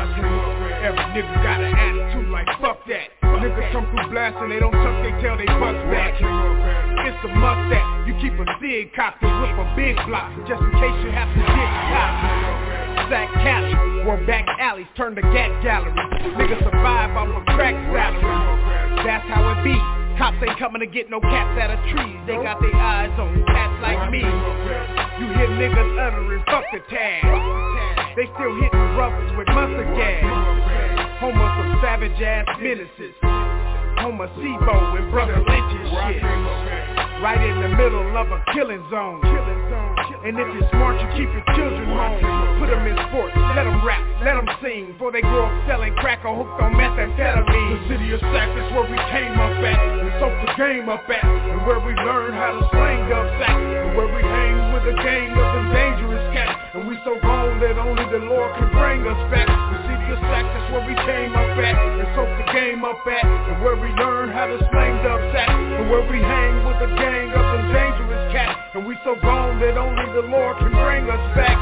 Every nigga got an attitude like fuck that. Niggas come through blasting, they don't tuck they tail, they bust back. It's a must that you keep a sig cocked and whip a big block, just in case you have to get caught. Sac Cali, where back alleys turn to gat galleries. Niggas survive off of crack salaries. That's how it be. Cops ain't coming to get no cats out of trees. They got their eyes on cats like me. You hear niggas uttering fuck the tag. They still hitting brothers with mustard gas. Home of some savage ass menaces. Home of Sebo and Brother Lynch and shit. Right in the middle of a killing zone. And if you're smart, you keep your children home. Put them in sports, let them rap, let them sing, before they grow up selling crack or hooked on methamphetamine. The city of Sac is where we came up at, and soaked the game up at, and where we learned how to slang dub sack, and where we hang with the gang of them dangerous cats, and we so wrong that only the Lord can bring us back. The city of Sac is where we came up at, and soaked the game up at, and where we learned how to slang dub sack, and where we hang with the gang of them dangerous cats, and we so wrong that only the Lord can bring us back.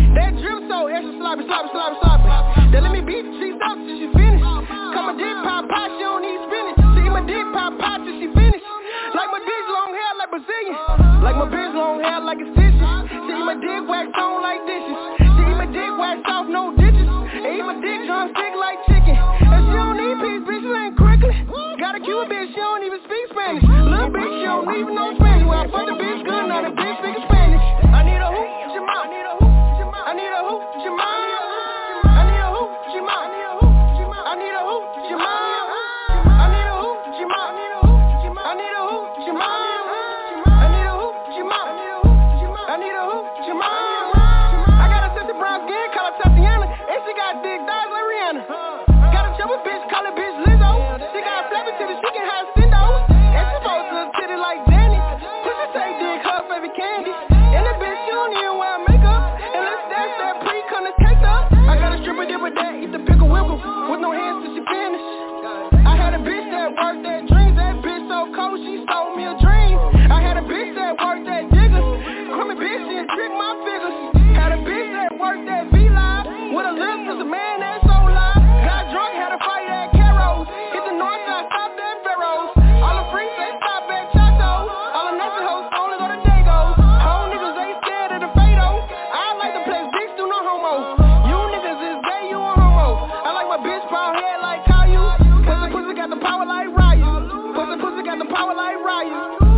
That drip so extra sloppy, sloppy, sloppy, sloppy. Then let me beat the cheese up till she finished. Cut my dick pop pop, she don't need spinach. See my dick pop pop till she finished. Like my bitch long hair like Brazilian. Like my bitch long hair like extensions. See my dick wax on like dishes. See my dick wax off no ditches. And eat my dick drumstick like chicken. And she don't need peace, bitch, she ain't quickly. Got a Cuban bitch, she don't even speak Spanish. Little bitch, she don't even know Spanish. Well, I fuck the bitch good, now the bitch speaking Spanish. I need a hoop, Jama. I need a hoop, Jama. I need a hoop, Jama. I need a hoop, Jama. I need a hoop, Jama. I need a hoop, Jama. I need a hoop, Jama. I need a hoop, Jama. I need a hoop, Jama. I need a hoop, Jama. I need a hoop, Jama. I got a sister brown skin, call her Tatiana. And she got big thighs like Rihanna. Got a chubby bitch, call her bitch Lizzo. She got a flappy titty, she can have stendos. And she supposed to look titty like Janet. Pussy say dick, her favorite candy. And the bitch, she don't even wear makeup. And let's dance that pre-cum that's caked up. I got a stripper dip with that, eat the pickle whipple. With no hands till she finished. I had a bitch that worked at Dreams. That bitch so cold, she stole me a dream. I had a bitch that worked at Diggers. Crummy bitch, she trick my figures. Had a bitch that worked at V-Live. With a lip, was a man that's so live. Got drunk, had a fight at Carol's. Hit the north side, stopped at Pharaoh's. All the freaks, they stop at Chato. All the nuts hoes only go to Dagos. Whole niggas ain't scared of the Fado. I like to play dicks, do no homo. You niggas is gay, you a homo. I like my bitch brown hair like Caillou. Pussy, pussy got the power like Ryu. Pussy, pussy got the power like Ryu.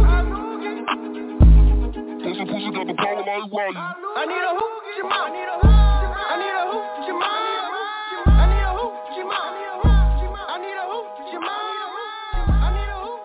Pussy, pussy got the power like Ryu. I need a hoop, Jama. I need a hoop. I need a hoop, Jama. I need a hoop, Jama. I need a hoop, Jama. I need a hoop,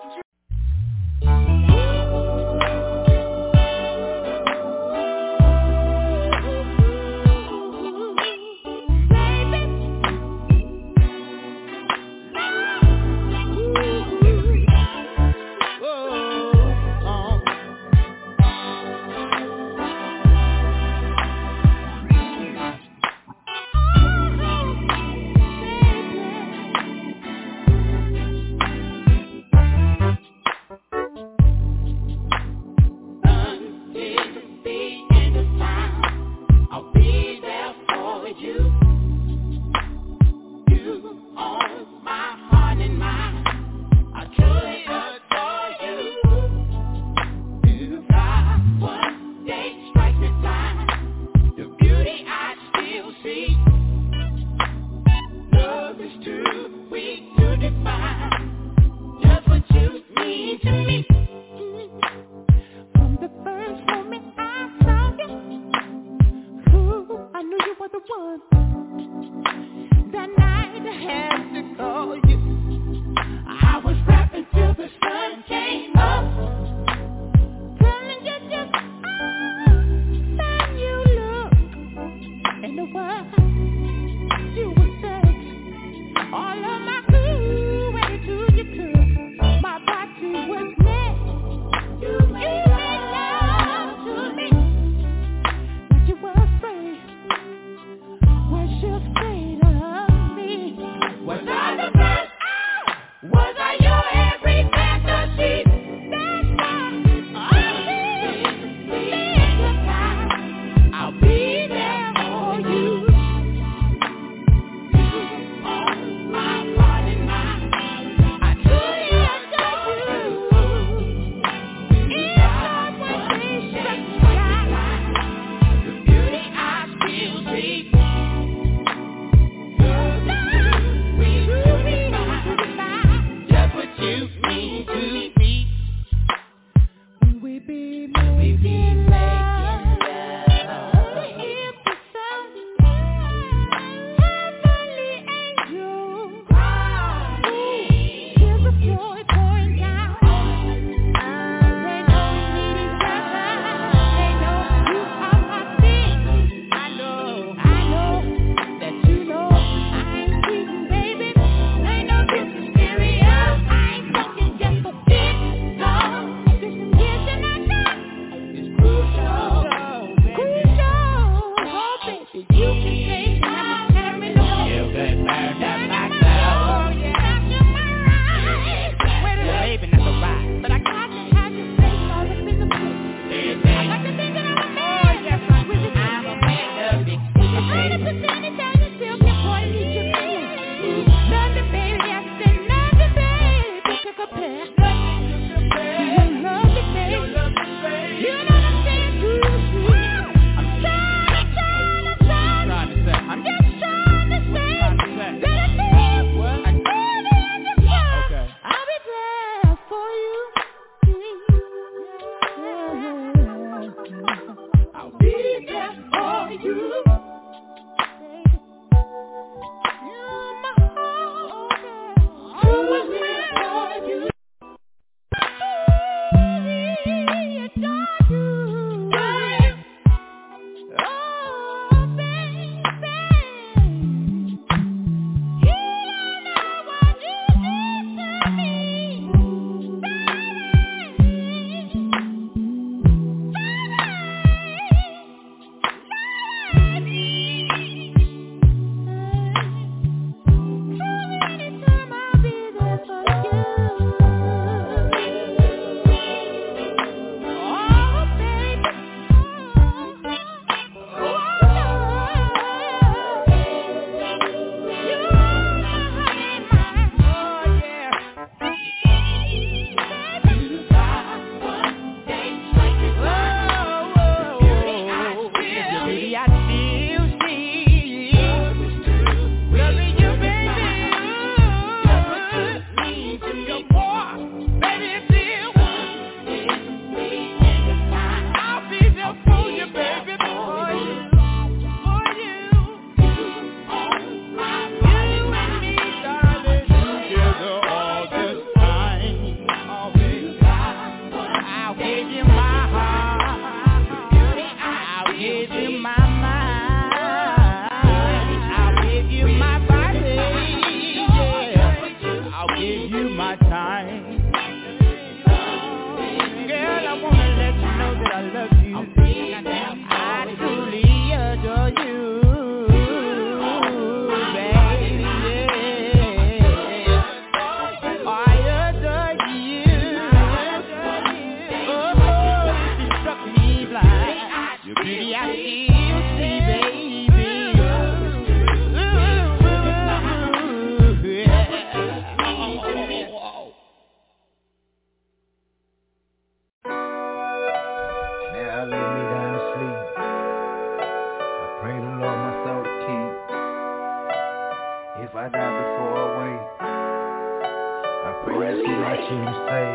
you hear me say?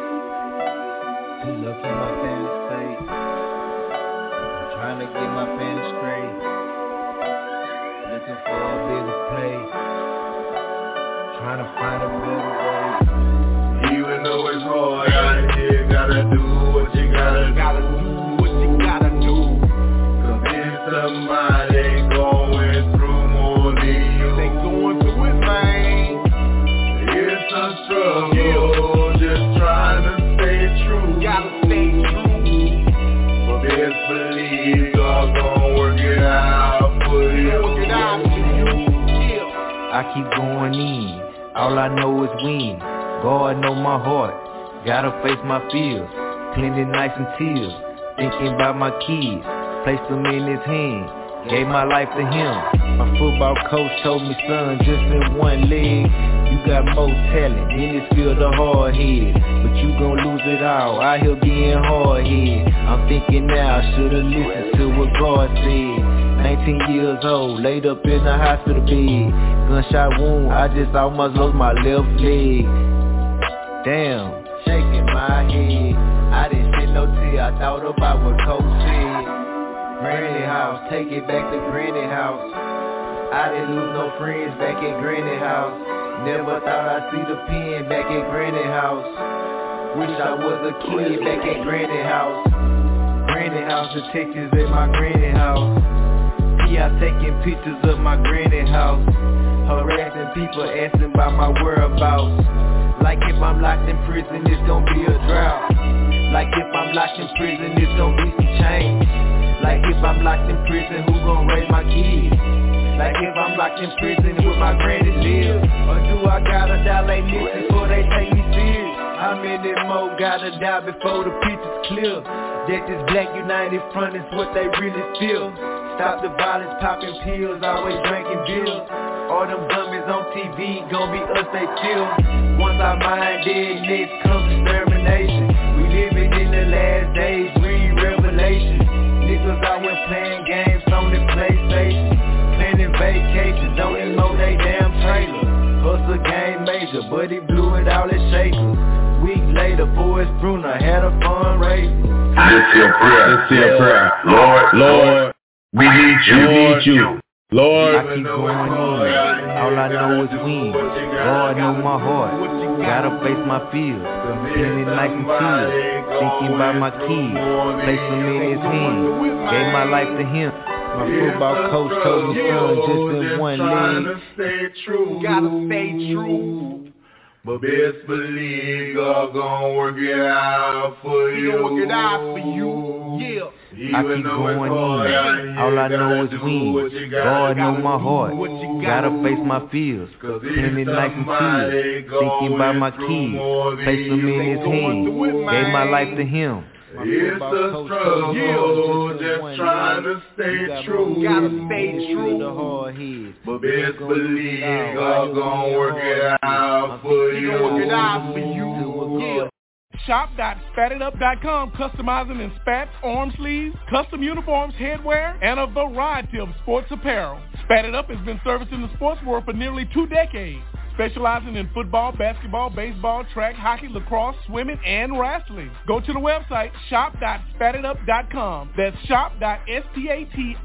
Pull up in my pants safe. I'm trying to get my pants straight. Looking for a bigger play. Trying to find a better way. Even though it's hard out here, gotta do what you gotta do. Gotta do what you gotta do. Cause there's somebody going through more than you. They going through it, man. It's a struggle, yeah. Just trying to stay true. Gotta stay true. But best believe God gon' work it out for you. Work it out for you. Yeah. I keep going in. All I know is win. God know my heart. Gotta face my fears. Cleaning nights and tears. Thinking about my kids. Placed them in his hand. Gave my life to him. My football coach told me, son, just in one leg, you got more talent in this field of hard head. But you gon' lose it all out here being hard head. I'm thinking now, should've listened to what God said. nineteen years old, laid up in the hospital bed. Gunshot wound, I just almost lost my left leg. Damn, shaking my head. I didn't shed no tear, I thought about what Coach said. Granny house, take it back to Granny house. I didn't lose no friends back at Granny house. Never thought I'd see the pen back at Granny house. Wish I was a kid back at Granny house. Granny house, the Texas at my Granny house. P I taking pictures of my Granny house. Harassing people asking about my whereabouts. Like if I'm locked in prison, it's gon' be a drought. Like if I'm locked in prison, it's gon' be some change. Like if I'm locked in prison, who gon' raise my kids? Like if I'm locked in prison, will my granny live? Or do I gotta die like this before they take me serious? How many more gotta die before the picture's clear? That this Black United Front is what they really feel. Stop the violence, popping pills, always drinking beer. All them dummies on T V, gon' be us they kill. Once our mind dead, next comes extermination. We living in the last days, read Revelation. Niggas out here playing games on the PlayStation. Planning vacations, don't even know they damn trailer. Hustle game major, but he blew it all at Shaker. Week later, Forrest Bruner had a fundraiser. Let's see a prayer, let's see a prayer. Lord, Lord, we need you, we need you. Lord, I keep going in. All I know is win. God know my heart. Gotta face my fears. Spending nights and tears. Thinking about my kids. Place them in his hands. Gave my life to him. My football coach told me, son, just in one leg. Gotta stay true. Gotta stay true. But best believe God gon' work it out for you. He'll work it out for you. Yeah. I keep going in. All I know is win. God know my heart. Gotta face my fears. Spending nights and tears. Thinking about my kids. Place them in his hands. Gave my life to him. It's a struggle, just trying to stay true. Gotta stay true. But best believe God gon' work it out for you. Work it out for you. Yeah. shop dot spat it up dot com, customizing in spats, arm sleeves, custom uniforms, headwear, and a variety of sports apparel. Spat It Up has been servicing the sports world for nearly two decades, specializing in football, basketball, baseball, track, hockey, lacrosse, swimming, and wrestling. Go to the website shop dot spat it up dot com. That's shop dot spat it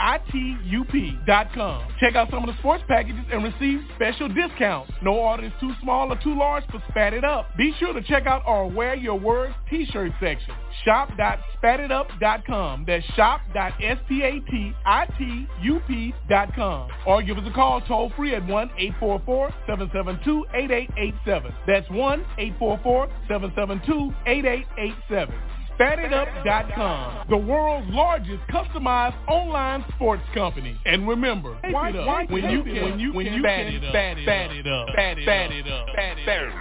up dot com. Check out some of the sports packages and receive special discounts. No order is too small or too large for Spat It Up. Be sure to check out our Wear Your Words t-shirt section. shop dot spat it up dot com. That's shop dot spat it up dot com. Or give us a call toll free at one eight four four, seven seven two, eight eight eight seven. That's one eight four four, seven seven two, eight eight eight seven. spat it up dot com, the world's largest customized online sports company. And remember, why, why, when, you can, when you when you spat it up, spat it up, spat it up, spat it up, spat it up.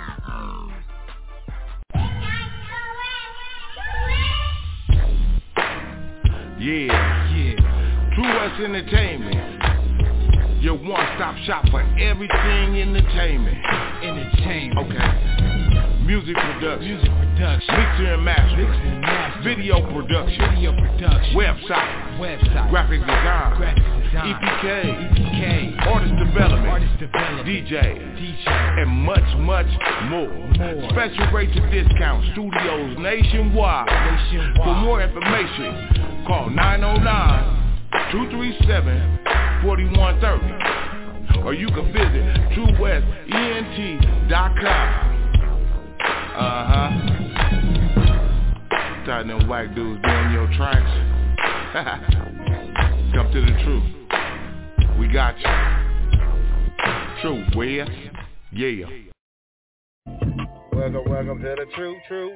Yeah, yeah. True West Entertainment, your one-stop shop for everything entertainment. Entertainment. Okay. Music production. Music production. Mixer and master. Mixer and master. Video production. Video production. Website. website, graphic design, graphic design, E P K, E P K, artist development, artist development, D J, D J, and much, much more. more. Special rates and discounts, studios nationwide. nationwide. For more information, call nine oh nine, two three seven, four one three zero. Or you can visit true west E N T dot com. Uh-huh. Tired them white dudes doing your tracks. Come to the truth. We got you. True, West. Yeah. Welcome, welcome to the truth, truth.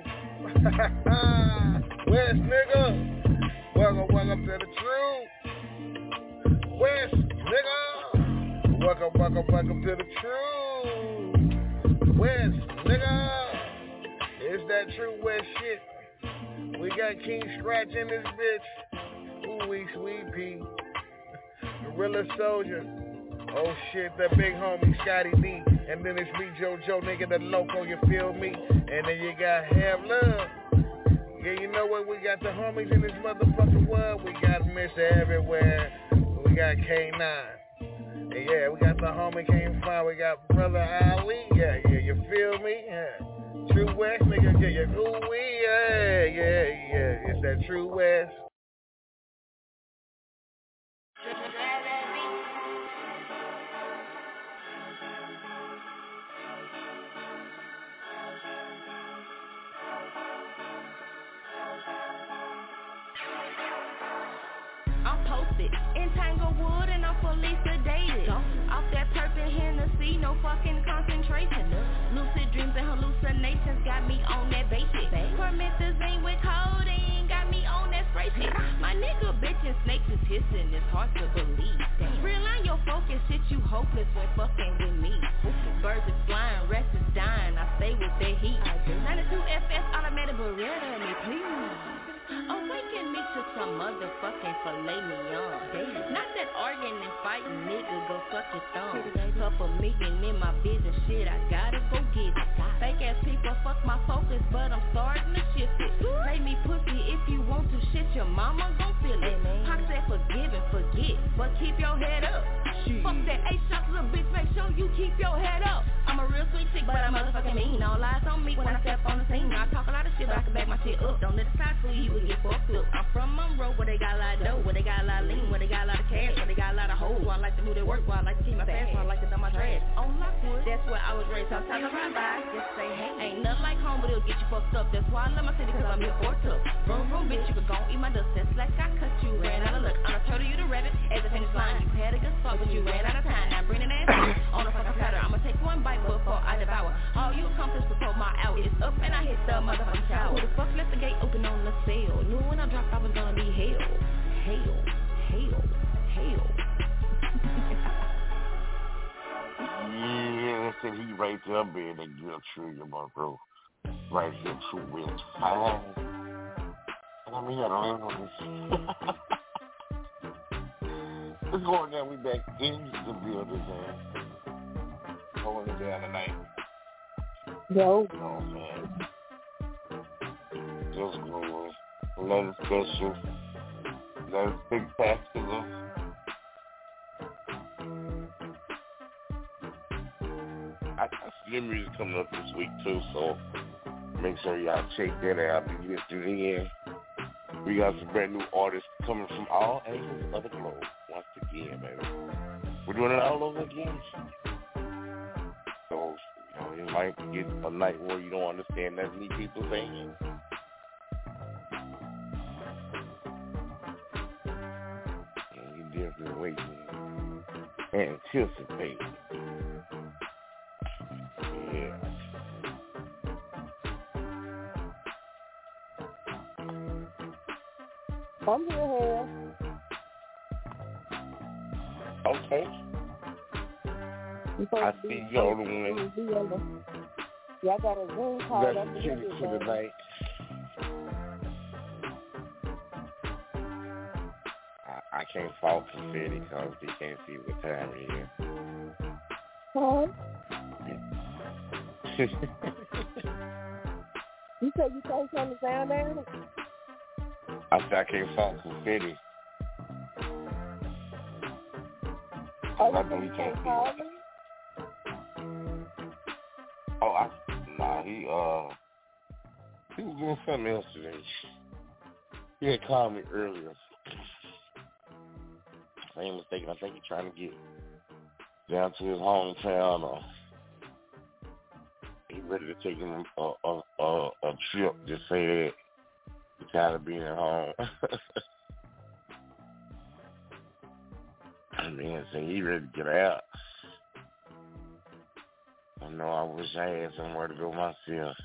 West, nigga. Welcome, welcome to the truth. West, nigga. Welcome, welcome, welcome to the truth. West, nigga. It's that true West shit. We got King Scratch in this bitch. Ooh wee sweet pea. Gorilla Soldier. Oh shit, that big homie Scotty D. And then it's me, JoJo, nigga, the loco, you feel me? And then you got Have Love. Yeah, you know what? We got the homies in this motherfucking world. We got Mister Everywhere. We got K nine. And yeah, we got the homie King Fine. We got Brother Ali. Yeah, yeah, you feel me? Yeah. True West, nigga, yeah, yeah, ooh wee, yeah, yeah, yeah, it's that True West. I'm posted in Tanglewood and I'm fully sedated. Off that purple Hennessy, no fucking concentration. Lucid dreams and hallucinations got me on that basic. Promethazine with codeine got me on that spray shit. My nigga bitchin' snakes is hissing, it's hard to believe. Realign your focus, shit you hopeless when fucking with me. Birds is flying, rest is dying, I stay with that heat. ninety-two F S automatic Beretta me, please. Awaken me to some motherfucking filet mignon. Not that arguing and fighting, nigga, go suck your thumb. Couple million in my business, shit, I gotta go get it. Fake ass people fuck my focus, but I'm starting to shift it. Play me pussy if you want to shit, your mama gon' feel it. Pac said forgive and forget, but keep your head up. Fuck that eight shots, little bitch, make sure you keep your head up. I'm a real sweet chick, but I'm motherfucking mean. All eyes on me when I step on the scene. I talk a lot of shit, but I can back my shit up. Don't let the side fool you and get fucked up. I'm from Monroe, where they got a lot of dough, where they got a lot of lean, where they got a lot of cash, where they got a lot of hoes. Where I like to move their work, where I like to keep my fast, where I like to dump my trash. On Lockwood, that's where I was raised. So I'm talking right by, just say hey. Ain't nothing like home, but it'll get you fucked up. That's why I love my city, cause I'm here for a tough. Vroom, vroom, bitch, you could go eat my dust. That's like I cut you, ran out of luck. I'm a turtle, you the rabbit, at the finish line. You had a good fuck, but you ran out of time. Now bring an ass on a fucking platter. I'ma take one bite before I devour. All you accomplish before my hour is up and I hit the motherfucking shower. Who the fuck left the gate open on the cell? Knew when I dropped I was gonna be hell. Hell. Hell. Hell. Yeah, said he right there being a good trigger, my bro. Right here, True West. Oh. I mean, I don't know this. What's going down? We back in the building, man. Holding it down tonight. Yo. You know what I'm saying? Just going. Another special. Another spectacular. I got some music coming up this week too, so make sure y'all check that out. Be listening in. We got some brand new artists coming from all angles of the globe. Once again, baby. We're doing it all over again. So, you know, you might get a night where you don't understand that many people saying. And you definitely waiting and anticipate. Yeah. I'm here. Okay. I see you on the way. Yeah, I got a Zoom call. That's the kitty for the night. I, I can't fault confetti because they can't see what time it is. Huh? You said you can't turn the sound down? I said I can't fault confetti I know he can't call me. Oh, I, nah, he, uh, he was doing something else today. He had called me earlier. If I ain't mistaken, I think he's trying to get down to his hometown, or he ready to take him a, a, a, a trip, just say that he's tired of being at home. I mean, say he ready to get out. I know I wish I had somewhere to go myself.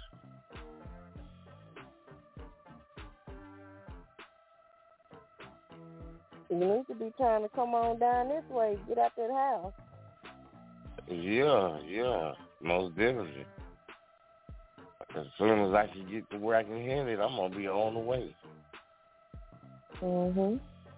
You need to be trying to come on down this way, get out that house. Yeah, yeah, most definitely. As soon as I can get to where I can handle it, I'm going to be on the way. Mm-hmm.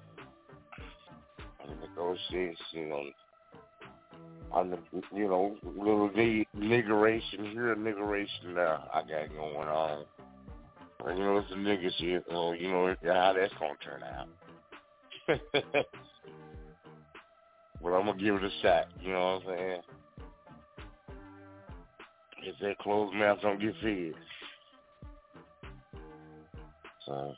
Negotiation on, on the, you know, little niggeration here, niggeration there I got going on. And, you know, it's a nigga shit, so you know how that's going to turn out. But I'm going to give it a shot, you know what I'm saying? If that closed mouth don't get fed. So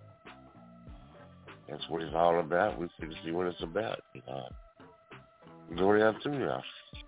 that's what it's all about. We can see what it's about. You know, go down to you.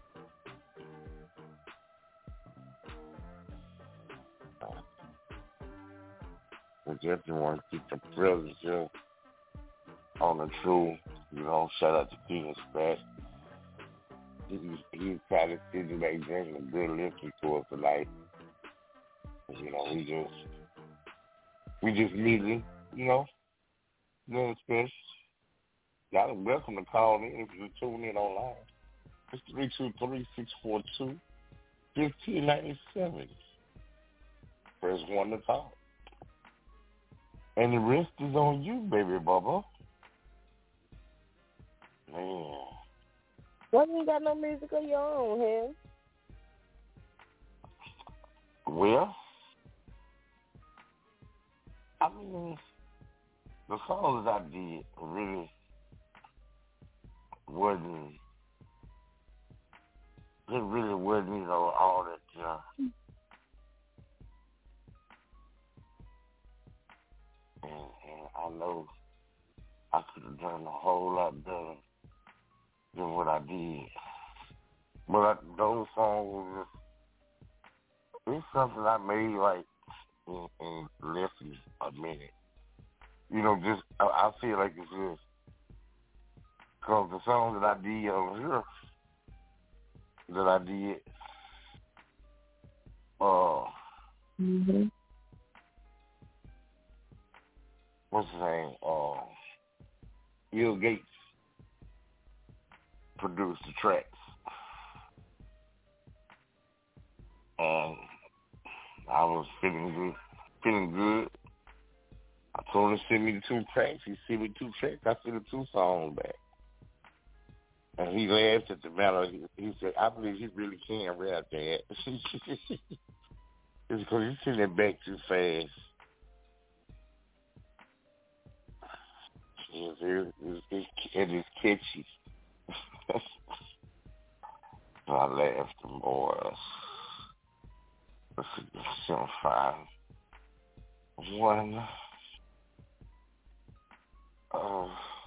We definitely want to keep the presence here on the true. You know, shout out to King Spec. He, he's probably sitting back drinking a good liquor to us tonight. You know, we just, we just meeting, you know. Good special. Y'all are welcome to call in if you tune in online. It's three two three, six four two, one five nine seven. Press one to talk. And the rest is on you, baby Bubba. Man. Why you ain't got no music of your own, Him? Well, I mean, the songs I did really wasn't, it really wasn't, you know, all that, uh, and, and I know I could have done a whole lot better than what I did. But I, those songs were just, it's something I made like in, in less than a minute. You know, just, I, I feel like it's just, because the songs that I did over here, that I did, uh, mm-hmm. what's his name, uh, Bill Gates produced the tracks. And I was feeling good, feeling good. I told him to send me the two tracks. He sent me two tracks. I sent the two songs back. And he laughed at the matter. He, he said, I believe he really can rap that. It's because he sent it back too fast. It, it, it, it is catchy. So I laughed the boys. Let's see, seven, five, one. Oh,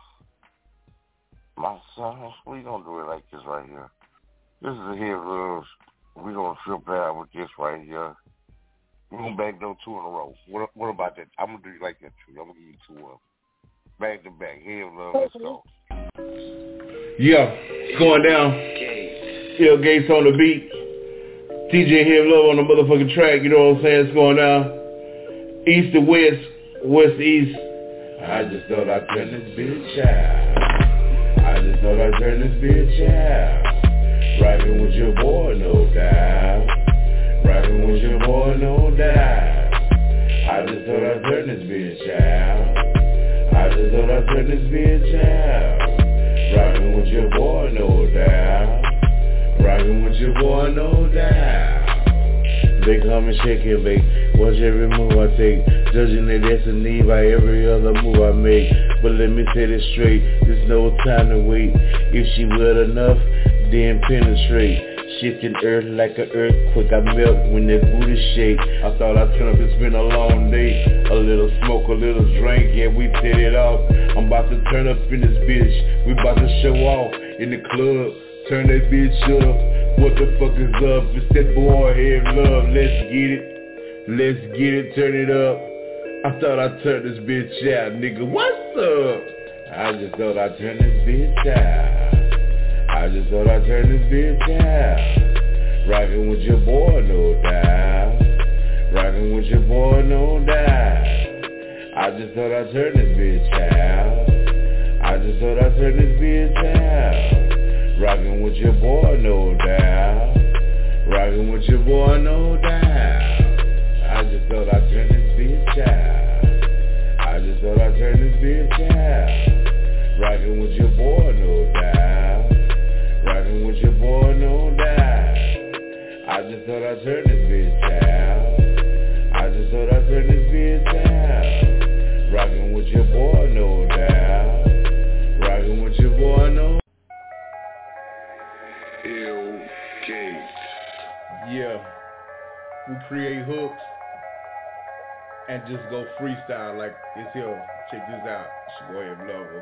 my son, we don't do it like this right here. This is a hit rules. We gonna trip out with this right here. We're gonna back those two in a row. What, what about that? I'm gonna do it like that too. I'm gonna give you two of them. Back to back. Here, love. Let's go. Yeah, it's going down. Bill Gates on the beat. T J Heavy Love on the motherfucking track. You know what I'm saying? It's going down. East to west, west to east. I just thought I'd turn this bitch out. I just thought I'd turn this bitch out. Rockin' with your boy, no doubt. Rockin' with your boy, no doubt. I just thought I'd turn this bitch out. I just thought I'd turn this bitch out. Rockin' with your boy, no doubt. Rockin' with your boy, no doubt. They come and shake and bake. Watch every move I take. Judging their destiny by every other move I make. But let me say this straight, there's no time to wait. If she wet enough, then penetrate. Shifting earth like an earthquake, I melt when that booty shake. I thought I'd turn up, it's been a long day. A little smoke, a little drink, yeah, we set it off. I'm about to turn up in this bitch. We about to show off in the club. Turn that bitch up. What the fuck is up? It's that boy here, love. Let's get it. Let's get it, turn it up. I thought I'd turn this bitch out, nigga. What's up? I just thought I'd turn this bitch out. I just thought I'd turn this bitch out. Rockin' with your boy, no doubt. Rockin' with your boy, no doubt. I just thought I'd turn this bitch out. I just thought I'd turn this bitch out. Rockin' with your boy, no doubt. Rockin' with your boy, no doubt. I just thought I'd turn this bitch out. I just thought I'd turn this bitch out. Rockin' with your boy, no doubt. Rockin' with your boy, no doubt. I just thought I'd turn this bitch out. I just thought I'd turn this bitch out. Rockin' with your boy, no doubt. Rockin' with your boy, no. Ill Gates. Yeah. We create hooks and just go freestyle like it's here. Check this out. It's your boy Lover.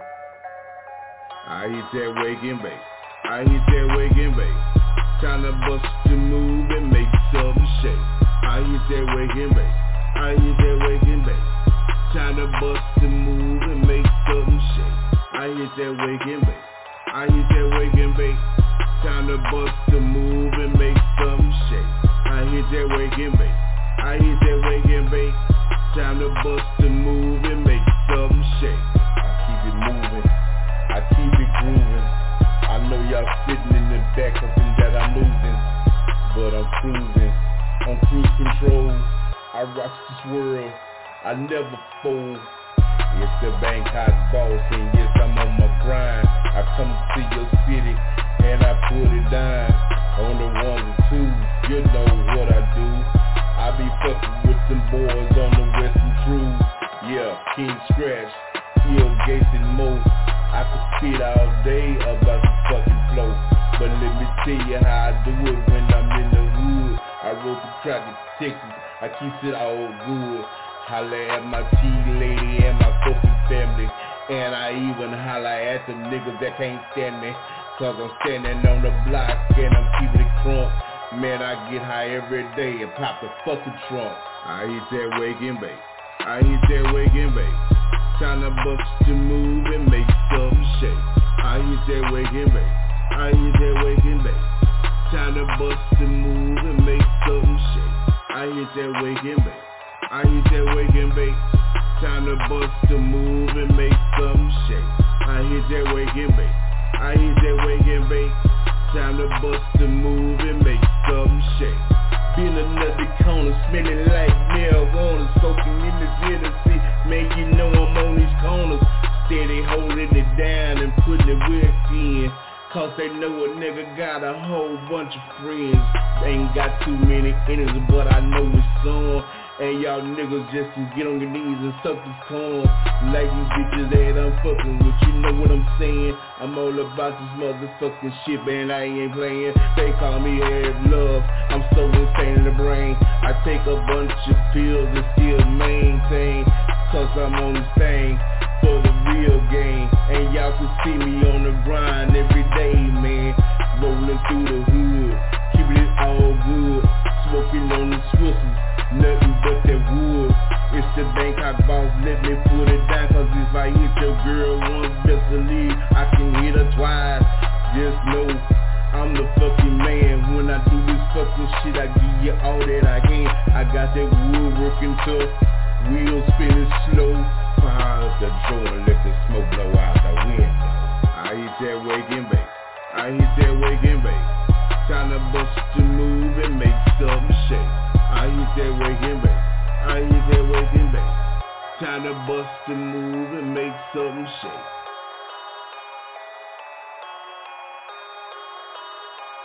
I hit that wake and bake. I hit that wake and bake. Time to bust the move and make something shake. I hit that wake and bake. I hit that wake and bake. Time to bust the move and make something shake. I hit that wake and bake. I hit that wake and bake. Time to bust the move and make something shake. I hit that wake and bake. I hit that wake and bake. Time to bust the move and make something shake. I keep it moving. I keep it grooving. I know y'all sitting in the back hoping that I'm losing, but I'm cruising, on cruise control. I rock this world, I never fold. It's the Bangkok boss, and yes, I'm on my grind. I come to your city, and I put it down. On the one and two, you know what I do. I be fucking with them boys on the Western Cruise. Yeah, King Scratch, Ill Gates and Mo. I could spit all day about the fucking flow, but let me tell you how I do it when I'm in the hood. I wrote the crack in Texas, I keep it all good. Holla at my T-lady and my fucking family, and I even holla at the niggas that can't stand me, cause I'm standing on the block and I'm keeping it crunk. Man, I get high every day and pop the fucking trunk. I hit that wake and bake. I hit that wake and bake. Time to bust the move and make something shake. I hit that wake and bake. I hit that wake and bake. Time to bust the move and make something shake. I hit that wake and bake. I hit that wake and bake. Time to bust the move and make something shake. I hit that wake and bake. I hit that wake and bake. Time to bust the move and make something shake. Been another corner, smelling like marijuana, soaking in this Tennessee. Man, you know I'm on these corners, steady holding it down and putting it work in. Cause they know a nigga got a whole bunch of friends. Ain't got too many enemies, but I know it's some. And y'all niggas just can get on your knees and suck this corn. Like you bitches that I'm fucking with, you know what I'm saying? I'm all about this motherfucking shit, man, I ain't playing. They call me Herb Love, I'm so insane in the brain. I take a bunch of pills and still maintain, cause I'm on this thing for the real game. And y'all can see me on the grind every day, man. Rolling through the hood, keeping it all good. Smoking on the Swisses, nothing but that wood. It's the Bangkok boss, let me put it down. Cause if I hit your girl once, best believe I can hit her twice. Just know I'm the fucking man. When I do this fucking shit, I give you all that I can. I got that wood working tough, wheels spinning slow. Fire up the joint and let the smoke blow out the window. I hit that wake and bake. I hit that wake and bake. Time to bust the move and make something shake. I hit that wake and bake. I hit that wake and bake. Time to bust the move and make something shake. I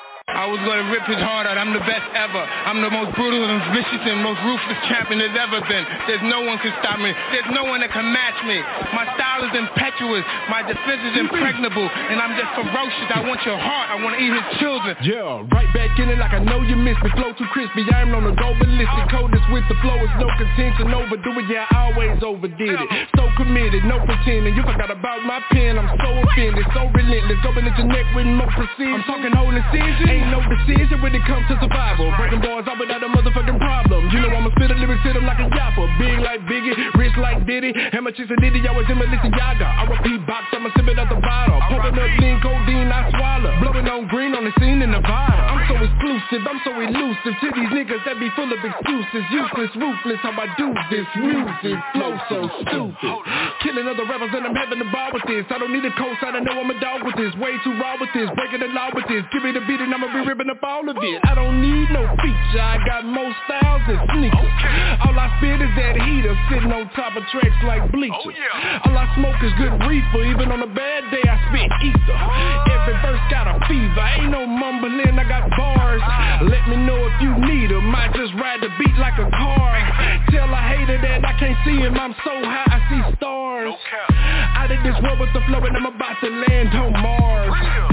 was gonna rip his heart out. I'm the best ever. I'm the most brutal and vicious and most ruthless champion there's ever been. There's no one can stop me. There's no one that can match me. My style is impetuous. My defense is impregnable. And I'm just ferocious. I want your heart. I want to eat his children. Yeah, right back in it like I know you missed me. Flow too crispy. I am on the go ballistic. Coldest with the flow is no contention. Overdo it. Yeah, I always overdid it. So committed. No pretending. You forgot about my pen. I'm so offended. So relentless. Open at your neck with no precision. I'm talking whole incision. Ain't no decision when it comes to survival. Breaking bars out without a motherfucking problem. You know I'ma spit a lyrics to them like a yapper. Big like Biggie, rich like Diddy. And my chicks a Diddy, always in my listen Yaga. I repeat box, I'ma sip it at the bottle. Pumping up lean codeine, I swallow. Blowing on green on the scene in Nevada. I'm so exclusive, I'm so elusive to these niggas that be full of excuses. Useless, ruthless, how I do this. Music flow so stupid. Killing other rappers and I'm having a ball with this. I don't need a cosign, I know I'm a dog with this. Way too raw with this, breaking the law with this. Give me the beat and I'ma be ripping up all of it. I don't need no feature, I got more styles than sneakers. All I spit is that heater, sitting on top of tracks like bleachers. Oh, yeah. All I smoke is good reefer, even on a bad day I spit ether. Every verse got a fever, ain't no mumbling, I got bars. Let me know if you need them, might just ride the beat like a car. Tell a hater that I can't see him, I'm so high I see stars. Out of this world with the flow and I'm about to land on Mars.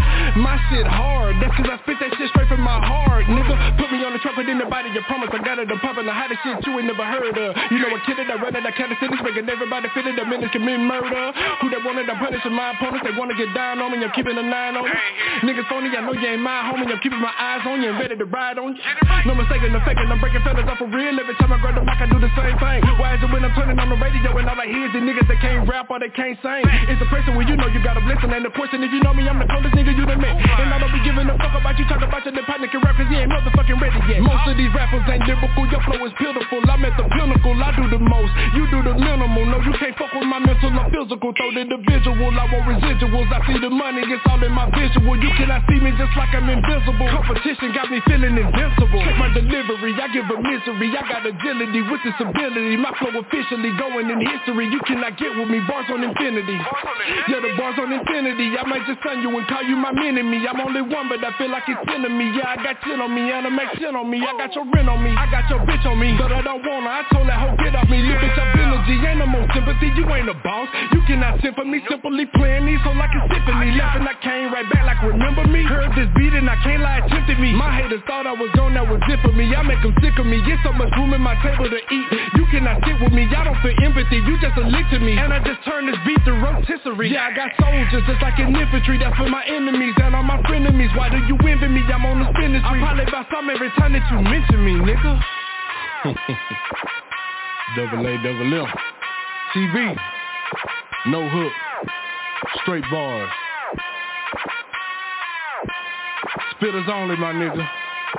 My shit hard, that's cause I spit that shit straight from my heart, nigga. Put me on the truck within the body, you promise I got it, I'm pumping the hottest shit you ain't never heard of. You know I kid it, I run it, I count the cities, making everybody feel it, the minutes commit murder. Who they wanted, I punish with my opponents, they wanna get down on me, I'm keeping a nine on me. Niggas phony, I know you ain't my homie, I'm keeping my eyes on you and ready to ride on you. No mistaking, no faking, I'm breaking fellas off for real, every time I grab the mic I do the same thing. Why is it when I'm turning on the radio and all I hear is the niggas that can't rap or they can't sing? It's a person when you know you got a blessing and the portion, if you know me, I'm the coldest nigga you done met. And I don't be giving a fuck about you, talk about your partner can rap cause he ain't motherfucking ready yet. Most of these rappers ain't lyrical, your flow is pitiful. I'm at the pinnacle, I do the most, you do the minimal. No, you can't fuck with my mental or physical, throw the individual, I want residuals. I see the money, it's all in my visual. You cannot see me just like I'm invisible. Competition got me feeling invincible. Check my delivery, I give her misery. I got agility with this ability. My flow officially going in history. You cannot get with me, bars on infinity. Yeah, the bars on infinity. I might just sign you and call you my mini-me. I'm only one, but I feel like it's ten of me. Yeah, I got ten on me, and I make ten on me. I got your rent on me, I got your bitch on me, but I don't want her. I told that hoe get off me. Little bitch, I've energy, ain't no more sympathy. You ain't a boss, you cannot send for me. Simply playing these so like a symphony. Left and I came right back like remember me. Heard this beat and I can't lie, it tempted me. My haters thought I was gone, that was it for me. I make them sick of me. Get so much room in my table to eat. You cannot sit with me, y'all don't feel empathy. You just a lick to me, and I just turn this beat to rotisserie. Yeah, I got soldiers just like in infantry. That's for my enemies and all my frenemies. Why do you envy me? I'm on the spinach tree. I probably buy some every time that you mention me, nigga. Double A, double M. T B. No hook. Straight bars. Spitters only, my nigga.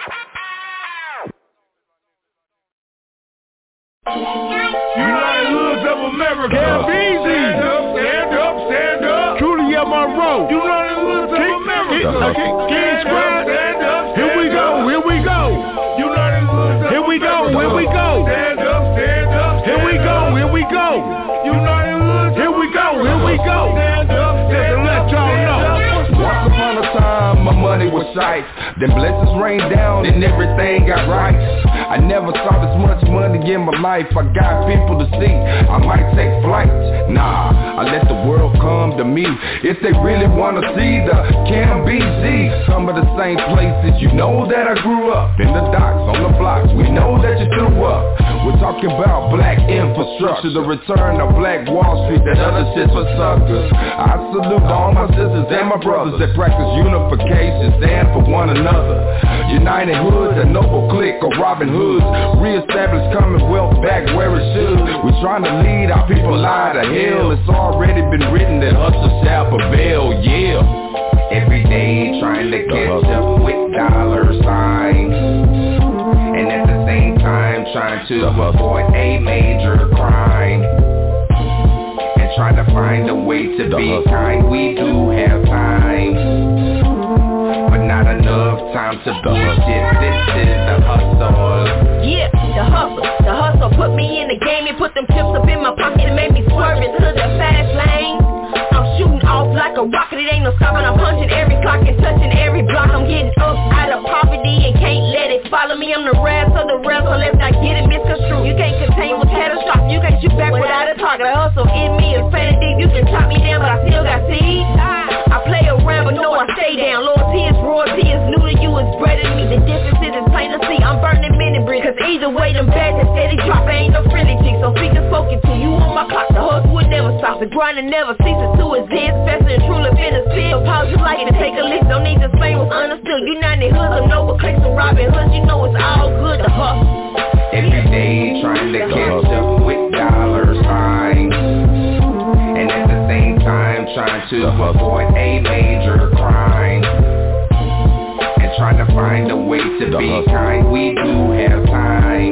United Hoods of America. Stand up, stand up, stand up. Juliet Monroe. United Hoods of America. King Square. Stand up, Here we go, here we go. United Hoods of Here we go, here we go. Stand up, stand up. Here we go, here we go. United Hoods. Here we go, here we go. Stand up, stand let y'all know. Once upon a time, my money was tight. Then blessings rained down and everything got right. I never saw this much money in my life. I got people to see, I might take flight. Nah, I let the world come to me. If they really wanna see the Cam B Z, some of the same places, you know that I grew up. In the docks, on the blocks, we know that you threw up. We're talking about black infrastructure, the return of Black Wall Street, that other shit's for suckers. I salute all my sisters and my brothers that practice unification, stand for one another. United Hoods, a noble clique of Robin Hoods, reestablish Commonwealth back where it should. We're trying to lead our people out of hell. It's already been written that hustle shall prevail, yeah. Every day trying to catch up with dollar signs, and at the same time trying to avoid a major crime, and trying to find a way to be kind. We do have time, but not enough time to bullshit. This is the hustle. Yeah, the hustle, the hustle put me in the game and put them chips up in my pocket and made me swerve into the fast lane. I'm shooting off like a rocket, it ain't no stopping. I'm punching every clock and touching every block. I'm getting up out of poverty. around, so let's not get it misconstrued. You can't contain what's catastrophic. You can't shoot back without a target. I hustle in me is planet deep. You can chop me down, but I still got seeds. I play around, but no, I stay down. Loyalty is royalty, is new to you, it's bred to me. The difference is it's plain to see. I'm burning mini bricks, cause either way, them bags that steady drop. Ain't no friendly chick, so speak and spoken to. You on my clock, the hustle would never stop. The grinding never ceases to exist. Faster and truly been a spill. Pause you like to take a list. Don't need to explain what's understood. United hoods, I'm no but clicks and Robin Hoods. You know it's all good to hustle. Every day trying to catch up with dollar signs, and at the same time trying to avoid a major crime, and trying to find a way to be kind. We do have time,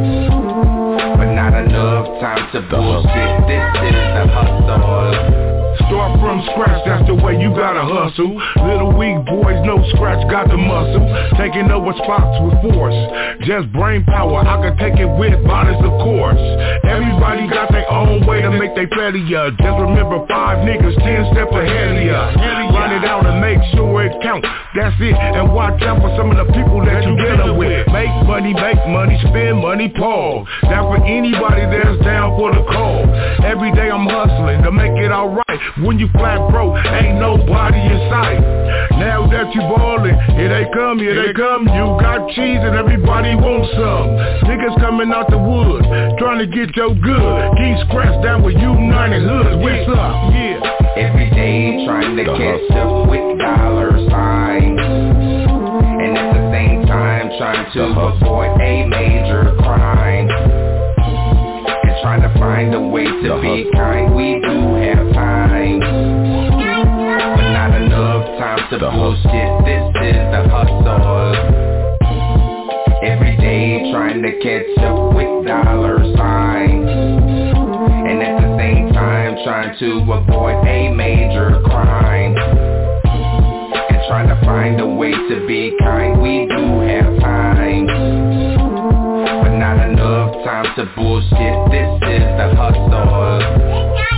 but not enough time to bullshit. This is the hustle. Start from scratch, that's the way you gotta hustle. Little weak boys, no scratch, got the muscle. Taking over spots with force, just brain power, I can take it with bodies of course. Everybody got their own way to make they failure. Just remember five niggas, ten steps ahead of ya. Run it out and make sure it count, that's it. And watch out for some of the people that you dealing with. Make money, make money, spend money, pause. That for anybody that's down for the call. Every day I'm hustling to make it alright. When you flat broke, ain't nobody in sight. Now that you ballin', here they come, here they come. You got cheese and everybody wants some. Niggas coming out the woods, trying to get your good. Keep scratched down with United Hoods. What's up? Yeah. Every day trying to catch up with dollar signs, and at the same time trying to avoid a major crime, and trying to find a way to be kind. We do have time, but not enough time to bullshit. This is the hustle. Every day trying to catch up with dollar signs, and at the same time trying to avoid a major crime, and trying to find a way to be kind. We do have time, but not enough time to bullshit. This is the hustle.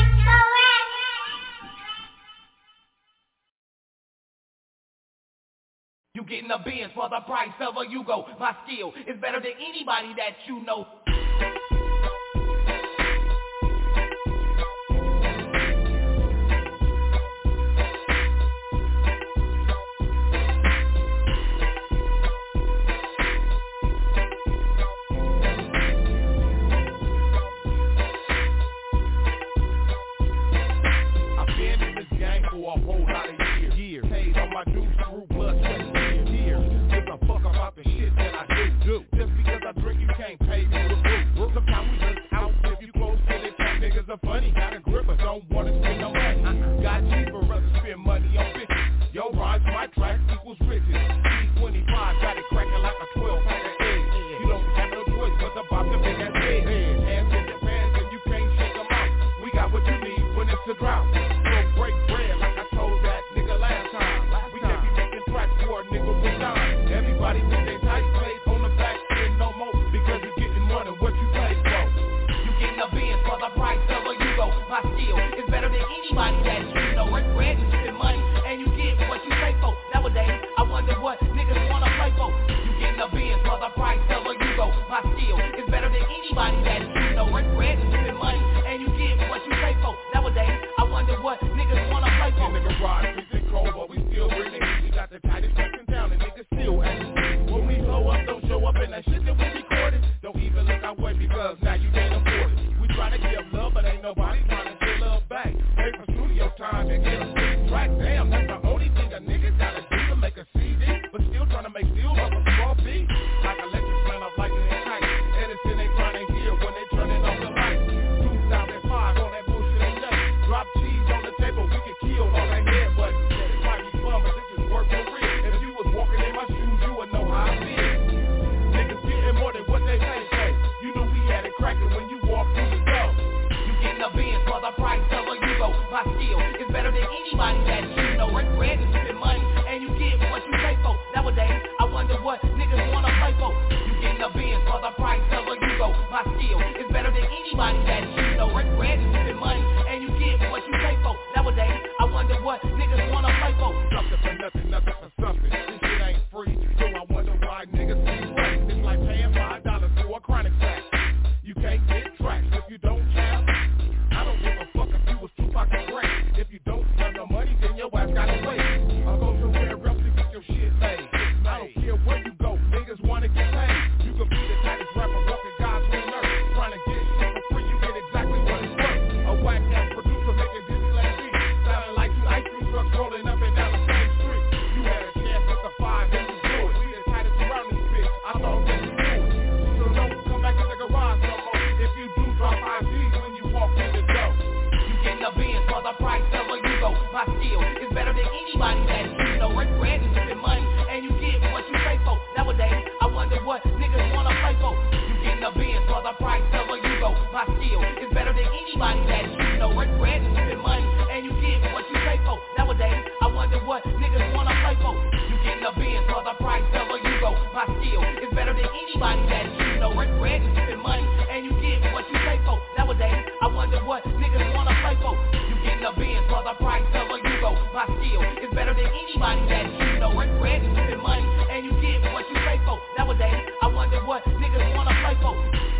You getting a Benz for the price of a Yugo. My skill is better than anybody that you know. I've been in this game for a whole lot of years. years. Paid on my dues through blood, sweat, and tears. Give a fuck about the shit that I did do. Just because I drink, you can't pay me with proof. Sometimes we just out if you close to the camp. Niggas are funny, got a grip, but don't wanna spend no money. Uh-uh. Got cheaper, rather spend money on bitches. Yo, rhymes, my tracks equals riches. T twenty-five got it cracking like a twelve pack of eggs. You don't have no choice but to pop the big ass head. Hands in your pants and you can't shake them out. We got what you need when it's a drought. So break bread like I told that nigga last time. We can't be making tracks for a nigga with dime. Everybody with their tight plays on the back end no more, because you're getting more than what you paid for. You getting a Benz for the price of a Yugo. My skill is better than anybody that you know. Break bread and spend money, and you get what you pay for. Nowadays, I wonder what niggas wanna play for. You getting a Benz for the price of a Yugo. My skill is better than anybody that you know. Break bread and spend money, and you get what you pay for. Nowadays, I wonder what niggas wanna play for. Nigga ride, streets and cold, but we still bring it. We got the tightest tracks in town, and niggas still acting. When we blow up, don't show up in that shit that we recorded. Don't even look our way, because now you can't afford it. We try to give love, but ain't nobody trying to get love back. Pay for studio time and get a big track. Damn, that's the only thing a nigga gotta do to make a C D, but still trying to make deals off a small beat. Like electric plan up lightning and tight. Edison ain't trying to hear when they turning off the lights. two thousand five on that bullshit ain't nothing. Drop cheese on the table, we can kill all that head, but it might be fun, but this is work for real. If you was walking in my shoes, you would know how I feel. Niggas getting more than what they pay for. You knew we had it cracking when you walked through the door. You getting a Benz for the price of a Yugo. My skill is better than anybody that you know. Break bread and spend money, and you get what you pay for. Nowadays, I wonder what niggas wanna play for. You getting a Benz for the price of a Yugo. My skill is better than anybody that you know. Break bread and spend money, and you get what you pay for. Nowadays, I wonder what niggas wanna play for. Something for nothing, nothing for something. This shit ain't free, so I wonder why niggas be right. It's like paying five dollars if you don't have. I don't give a fuck if you was Tupac and Dre. If you don't have no money, then your ass gotta wait. I'll go somewhere else to get your shit laid. I don't care where you go, niggas wanna get paid. You could be the tightest rapper walking God's green earth. Trying to get shit for free, you get exactly what it's worth. A whack ass producer making Disneyland beats. Sounding like two ice cream trucks rolling up and down the same street. You had a chance at the five and you blew it. We the tightest around this bitch, I thought that you knew it. So don't come back in the garage no more. If you do drop I Ds when you walk in the door. You get the Benz for the price of a Yugo. My skill is better than anybody that you know. Rent bread and spend money, and you get what you pay for. Nowadays, I wonder what niggas wanna play for. You get the Benz for the price of a Yugo. My skill is better than anybody that you know. Rent bread and spend money, and you get what you pay for. Nowadays, I wonder what niggas wanna play for. You get the Benz for the price of a Yugo. My skill is better than anybody that you know. Rent bread and spend money, and you get what you pay for. Nowadays, I wonder what niggas wanna play for. You get the Benz for the price of a Yugo. My skill is better than anybody that you know. Rent bread and spend money, and you get what you pay for. Nowadays, I wonder what niggas wanna play for.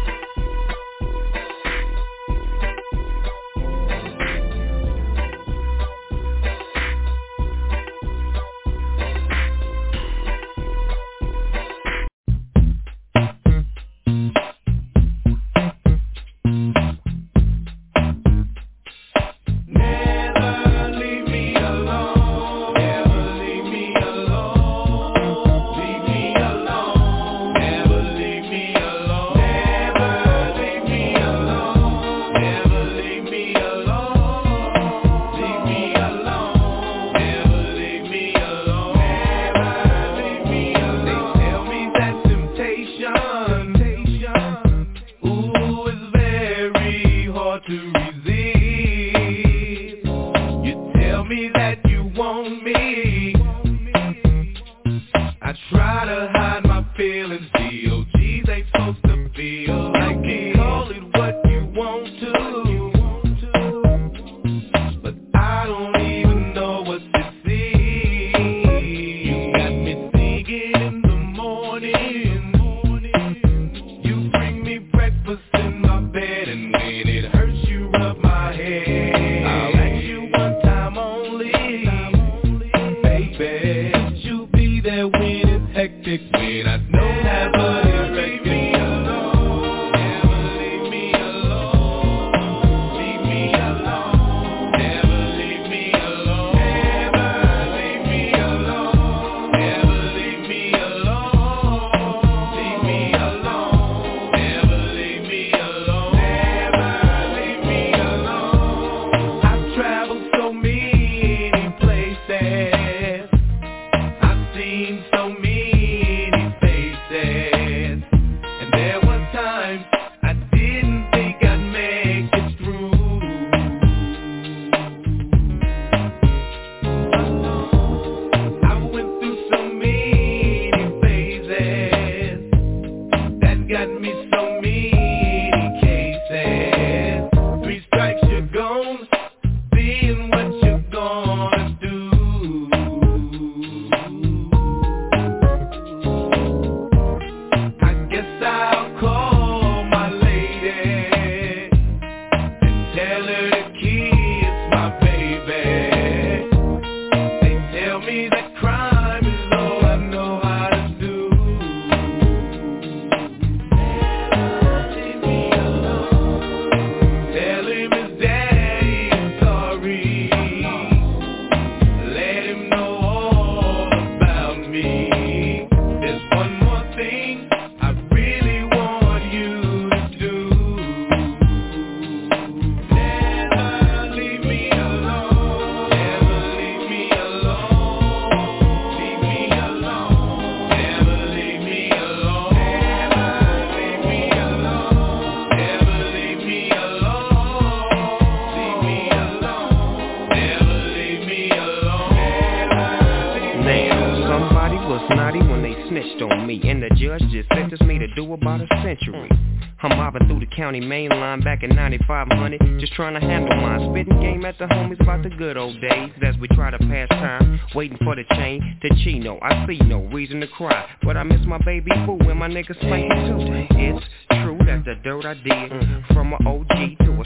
Main line back in ninety-five hundred, just trying to handle mine. Spitting game at the homies about the good old days as we try to pass time, waiting for the chain to Chino. I see no reason to cry, but I miss my baby boo and my niggas spanking too. It's true, that's the dirt I did from an O G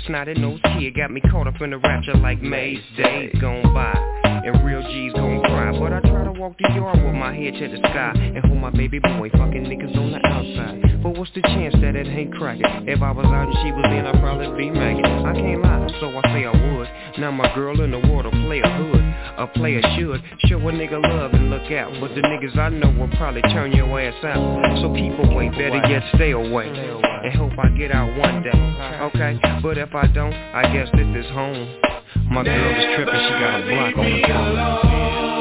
snotty nose kid got me caught up in the rapture like Maze. Days gone by and real G's gon' cry, but I try to walk the yard with my head to the sky and hold my baby boy fucking niggas on the outside. But what's the chance that it ain't cracking? If I was out and she was in, I'd probably be magging. I can't lie, so I say I would. Now my girl in the water play a hood. A player should show a nigga love and look out, but the niggas I know will probably turn your ass out. So keep away, better yet stay away, and hope I get out one day. Okay, but if I don't, I guess this is home. My girl is tripping, she got a block on the phone.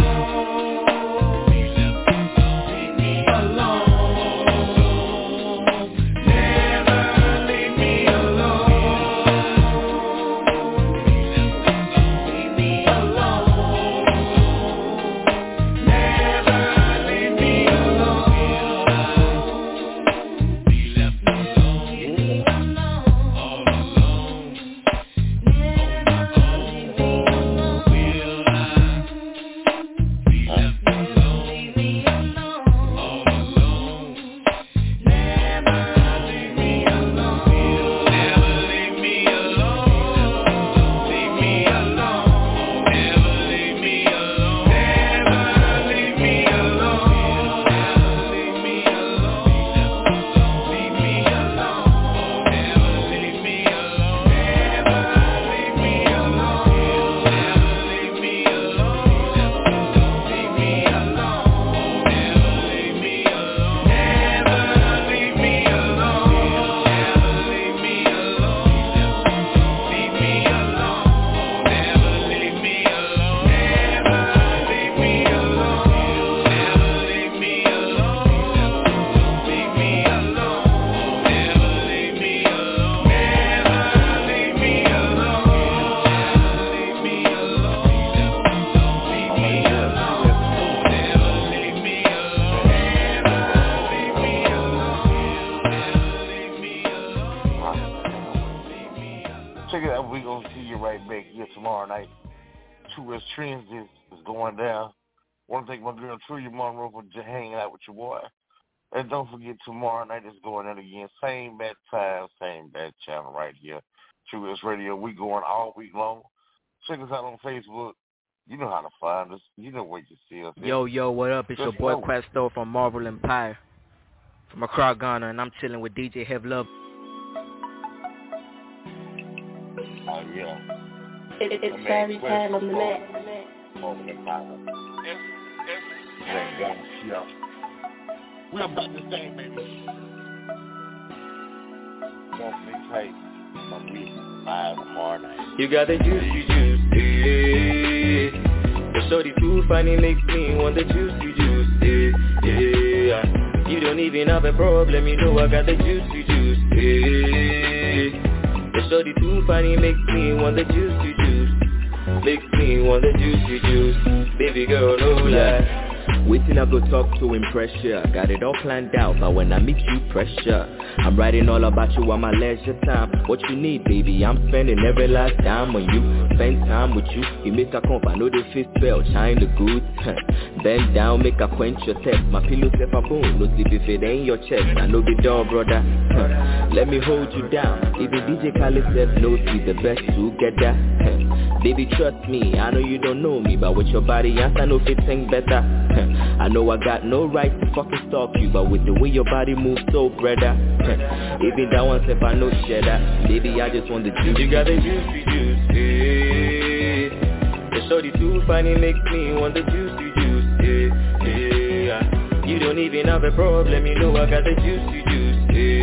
Trends is, is going down. Want to thank my girl Trulia Monroe for just hanging out with your boy. And don't forget, tomorrow night is going in again. Same bad time, same bad channel right here. True West Radio. We going all week long. Check us out on Facebook. You know how to find us. You know where you see us. Yo, yo, what up? It's Just your boy know. Questo from Marvel Empire. From Accra, Ghana, and I'm chilling with D J Hev Love. Oh, yeah. It, it, it's Savvy Time on the mat. Marvel Empire. We are about the same, baby. Don't be tight. I'll be live tomorrow night. You got the juicy juice, yeah. The shorty too funny makes me want the juicy juice, yeah, yeah. You don't even have a problem, you know I got the juicy juice, yeah. The shorty too funny makes me want the juicy juice. Makes me want the juicy juice. Baby girl, no lie. Waiting I go talk to impress ya. Got it all planned out, but when I meet you, pressure. I'm writing all about you on my leisure time. What you need, baby, I'm spending every last dime on you. Spend time with you, you make a comp, I know the fit spell, shine the good. Bend down, make a quench your text. My pillow step a boom, no sleep if it ain't your chest. I know the door, brother. Let me hold you down. Even D J Khaled said no, see the best together. Baby, trust me, I know you don't know me, but with your body, yes, I know fitting better. I know I got no right to fucking stalk you, but with the way your body moves so brother. Even that one step I know share that. Baby, I just want the juice. You got the juicy juice, yeah. The shorty too funny makes me want the juicy juice, yeah, yeah. You don't even have a problem, you know I got the juicy juice,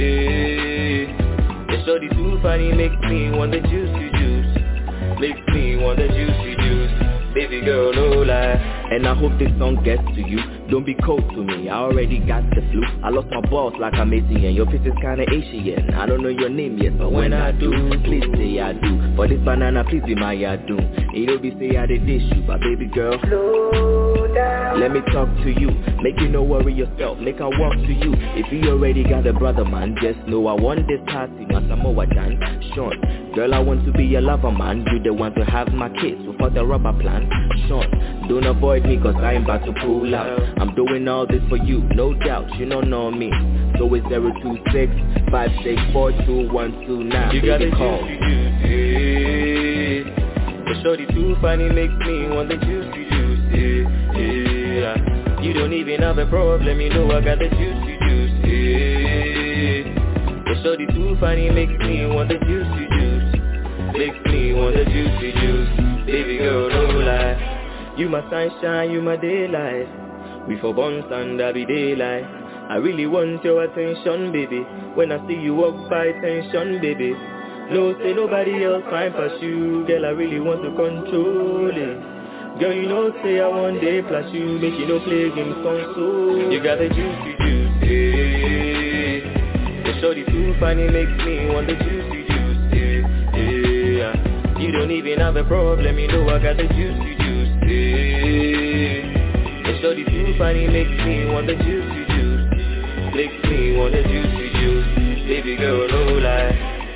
yeah. The shorty too funny makes me want the juicy juice. Makes me want the juicy juice. Baby girl, no lie. And I hope this song gets to you. Don't be cold to me, I already got the flu. I lost my balls like I'm Asian. Your face is kinda Asian. I don't know your name yet, but when I do, please say I do. For this banana, please be my yadu. It don't be say I did dish you, but baby girl, slow down. Let me talk to you, make you no worry yourself. Make I walk to you. If you already got a brother, man, just know I want this party, my Samoa dance. Sean, girl, I want to be your lover, man. You the one to have my kids, so for the rubber plan. Sean, don't avoid me, cause I am about to pull out. I'm doing all this for you, no doubt, you don't know me. So it's zero two six, five six four two one two nine. You got a call. juicy juicy. The shorty too funny makes me want the juicy juicy. Yeah. You don't even have a problem, you know I got the juicy juicy. The shorty too funny makes me want the juicy juice. Makes me want the juicy juice. Baby girl, no lie. You my sunshine, you my daylight. We for bonds and I be daylight. I really want your attention, baby. When I see you walk by, attention, baby. No, say nobody else fine past you. Girl, I really want to control it. Girl, you know, say I one day plus you. Make you no play games console. You got the juicy juicy. The shorty too funny makes me want the juicy juicy. Yeah. You don't even have a problem, you know I got the juicy juicy. The shorty too funny makes me want the juicy juice. Makes me want the juicy juice. Baby girl, no lie.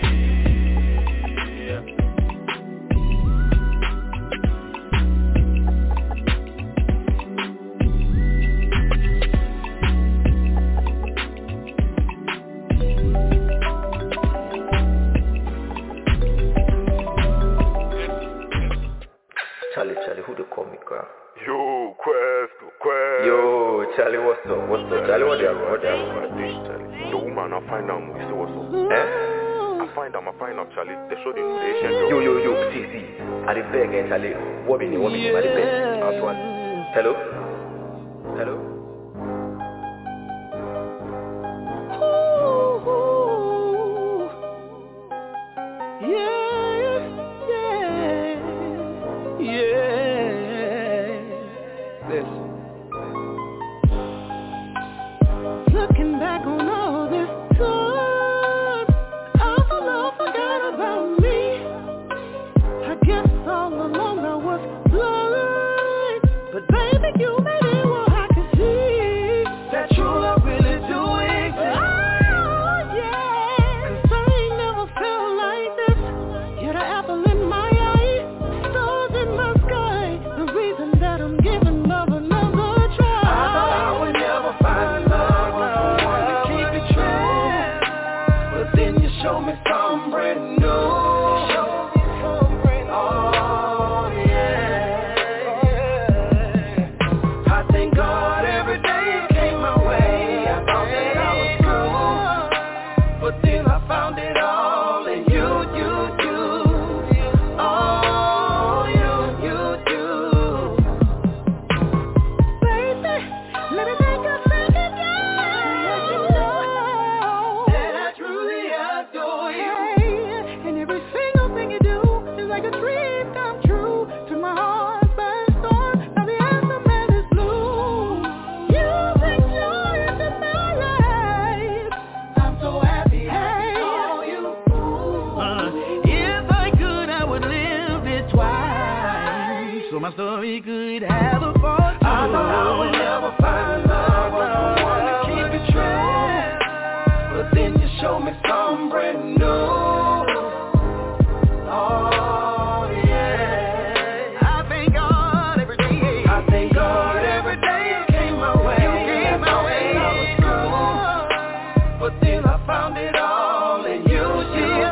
Charlie, Charlie, who they call me, girl? Yo, Quest, Quest. Yo, Charlie, what's up? What's up? Charlie, what they have? What they have? Charlie, the woman, I find out, you say what's up? Eh? I find out, I find out, Charlie. They show the Asian. Yo, yo, yo, see, see. I did beg, eh, Charlie. What be the what be the beg? Antoine. Hello? Hello? Looking back on all this time, all the love forgot about me. I guess all along I was blind, but baby you made it where I could see that true love really do exist. Oh yeah, 'cause I ain't never felt like this. You're the apple in my eye, stars in my sky, the reason that I'm giving love another try. I thought I would never find love. Show me something brand new. Show me something brand new. Oh yeah. I thank God every day it came my way. I thought that I was through, but then I found it all in you, you, you. Oh, you, you, you. Baby, let me take a second, yeah. Let you know that I truly adore you. And every single thing you do is like a dream come true. To my heart's best storm, now the answer man is blue. You bring joy into my life. I'm so happy I saw you. Uh, if I could, I would live it twice, so my story could have a fortune. I thought I would never find love, but I wanna keep it true. But then you show me something brand new. Oh yeah. I thank God every day. I thank God every day it came my way. It came my way. I was through, but then I found it all in you, you, you.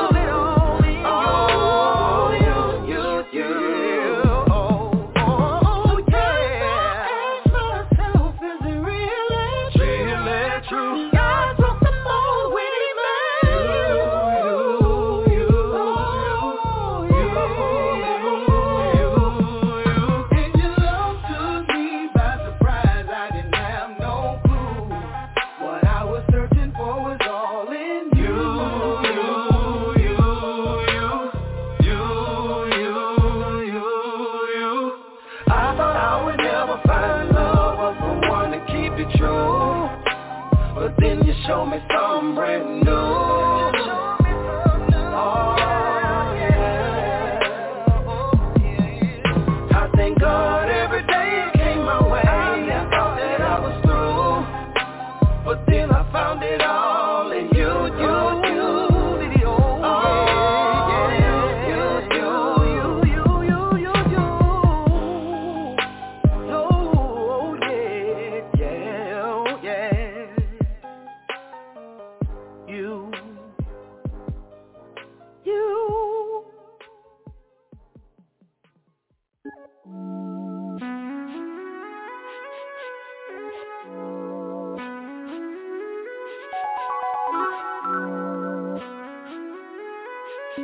Oh, you, you, you. Oh, oh, oh yeah. I ask myself, is it really true? Really true. God broke the mold when He made you. You, you, you, you, you. And your love took me by surprise. I didn't have no clue. What I was searching for was all in you. You, you, you, you, you, you, you. I thought I would never find love, but someone to keep it true. But then you show me something brand new. Oh yeah. I thank God every day it came my way. I thought that I was through, but then I found it all in you, you, you. Oh yeah, you, you, you, you, you, you. Oh yeah, yeah, yeah.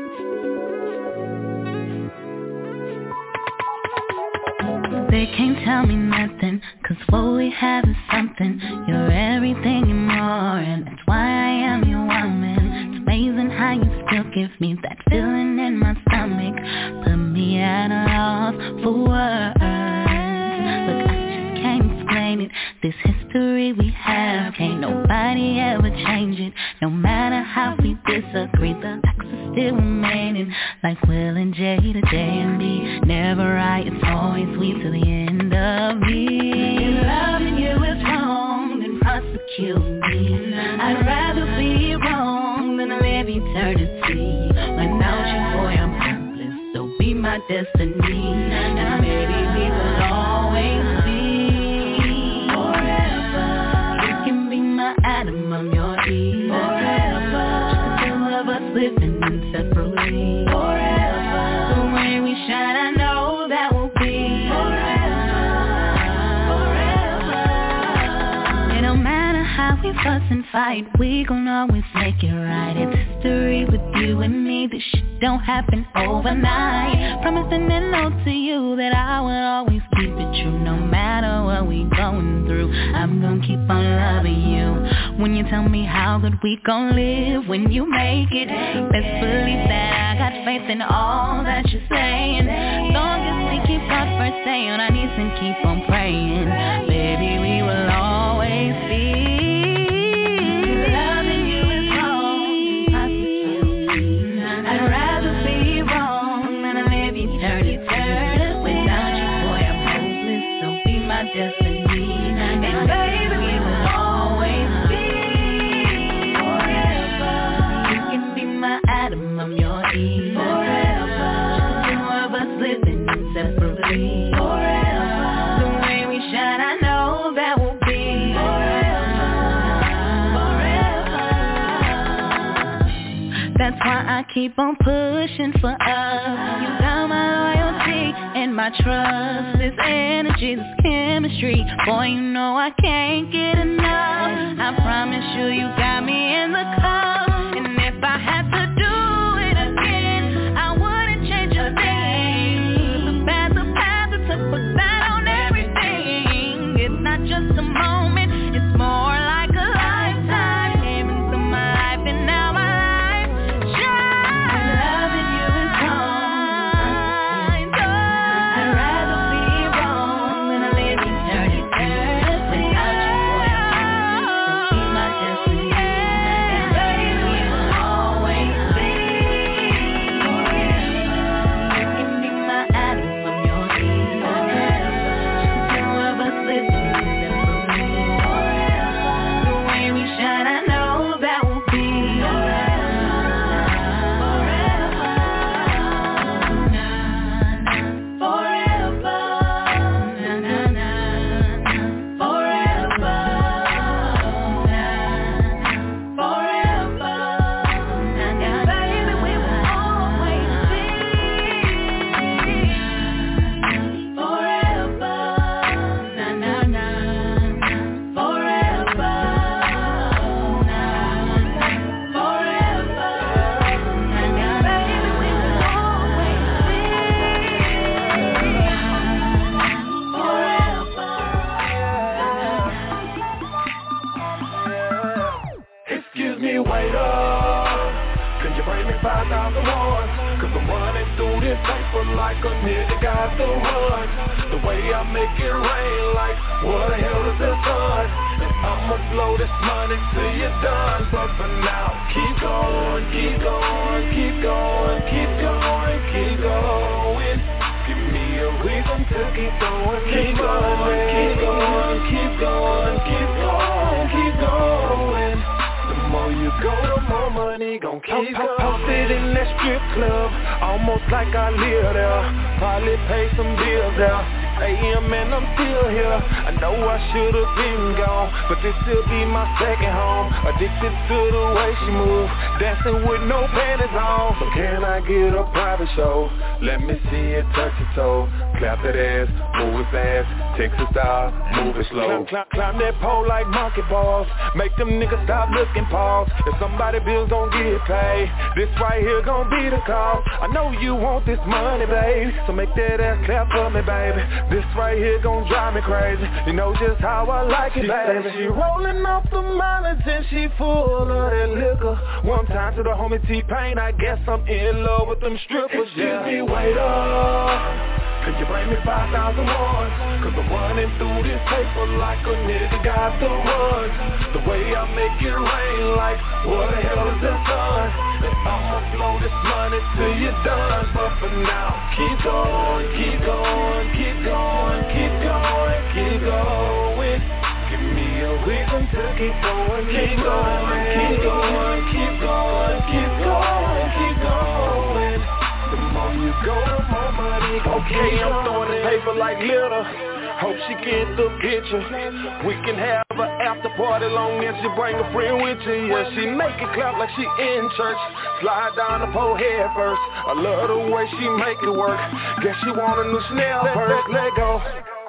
They can't tell me nothing, cause what we have is something. You're everything and more, and that's why I am your woman. It's amazing how you still give me that feeling in my stomach. Put me at a loss for words. Look, I just can't explain it. This history we have, can't nobody ever change it. No matter how we disagree, the facts are still remaining. Like Will and Jada, J and B. Never right, it's always sweet to the end of me. If loving you is wrong, then prosecute me. I'd rather be wrong than live eternity. Without you, boy, I'm hopeless, so be my destiny. And maybe we will always be forever. You can be my Adam, I'm your Eve. Forever. Just the two of us living separately. Forever. The way we shine, I know that will be forever. Forever. It don't matter how we fuss and fight, we gon' always make it right. It's history with you and me. This shit don't happen overnight. Promising an oath to you that I will always keep it true. No matter what we going through, I'm gonna keep on loving you. When you tell me how good we gon' live when you make it, best believe that I got faith in all that you're saying. Long as we keep God first, stay on our knees and keep on praying, baby, we will always be. Loving you is wrong, I'd rather be wrong than live eternity. Without you, boy, I'm hopeless, so be my destiny. And baby, we will always be forever. You can be my Adam, I'm your Eve. Forever. Just the two of us living separately. Forever. The way we shine, I know that will be forever. Forever. That's why I keep on pushing for us. You got my loyalty and my trust. This energy, this chemistry, boy, you know I can't get enough. I promise you, you got me in the cup. And if I had to do it again, I wouldn't change a thing. The path, the path, it's a put that on everything. It's not just a moment, it's more like a lifetime. Came into my life and now my life shines. Loving you is wrong. I'd rather be wrong than I live eternity. Without you, boy, I'm hopeless, so be my destiny. And baby, we will always be forever. You can be my Adam, I'm your Eve. Forever. Just the two of us living separately. Forever. The way we shine, I know that will be Excuse me, waiter, could you bring me five thousand ones? Cause I'm running through this paper like a nigga got the run. The way I make it rain, like what the hell is this sun? And I'ma blow this money till you're done. But for now, keep going, keep going, keep going, keep going, keep going. Give me a reason to keep going, keep going, keep going, keep going, keep going, keep going. The more you go, the more money gon' keep going. Posted in that strip club, almost like I live there. Probably pay some bills there. A M and I'm still here. I know I should've been gone, but this still be my second home. Addicted to the way she move, dancing with no panties on. So can I I get a private show. Let me see it touch your toe. Clap that ass, move it fast. Texas style, move it slow. Climb, climb, climb that pole like monkey balls. Make them niggas stop looking pause. If somebody bills don't get paid, this right here gon' be the call. I know you want this money, babe, so make that ass clap for me, baby. This right here gon' drive me crazy. You know just how I like it, she baby. She rolling off the mileage and she full of that liquor. One time to the homie T-Pain, I guess I'm in love with them strippers. Excuse yeah. me, waiter. Could you bring me five thousand ones? Cause I'm running through this paper like a nigga got the runs. The way I make it rain like, what the hell is that sun? And I'ma blow this money till you're done. But for now, keep going, keep going, keep going, keep going, keep going. Give me a reason to keep going, keep going, keep going, keep going, keep going, keep going. The more you go, the more money gon' okay, I'm throwing the paper like glitter. Hope she get the picture. We can have an after party long as you bring a friend with you. Yeah, she make it clap like she in church. Slide down the pole head first. I love the way she make it work. Guess she want a new Chanel purse. Let go.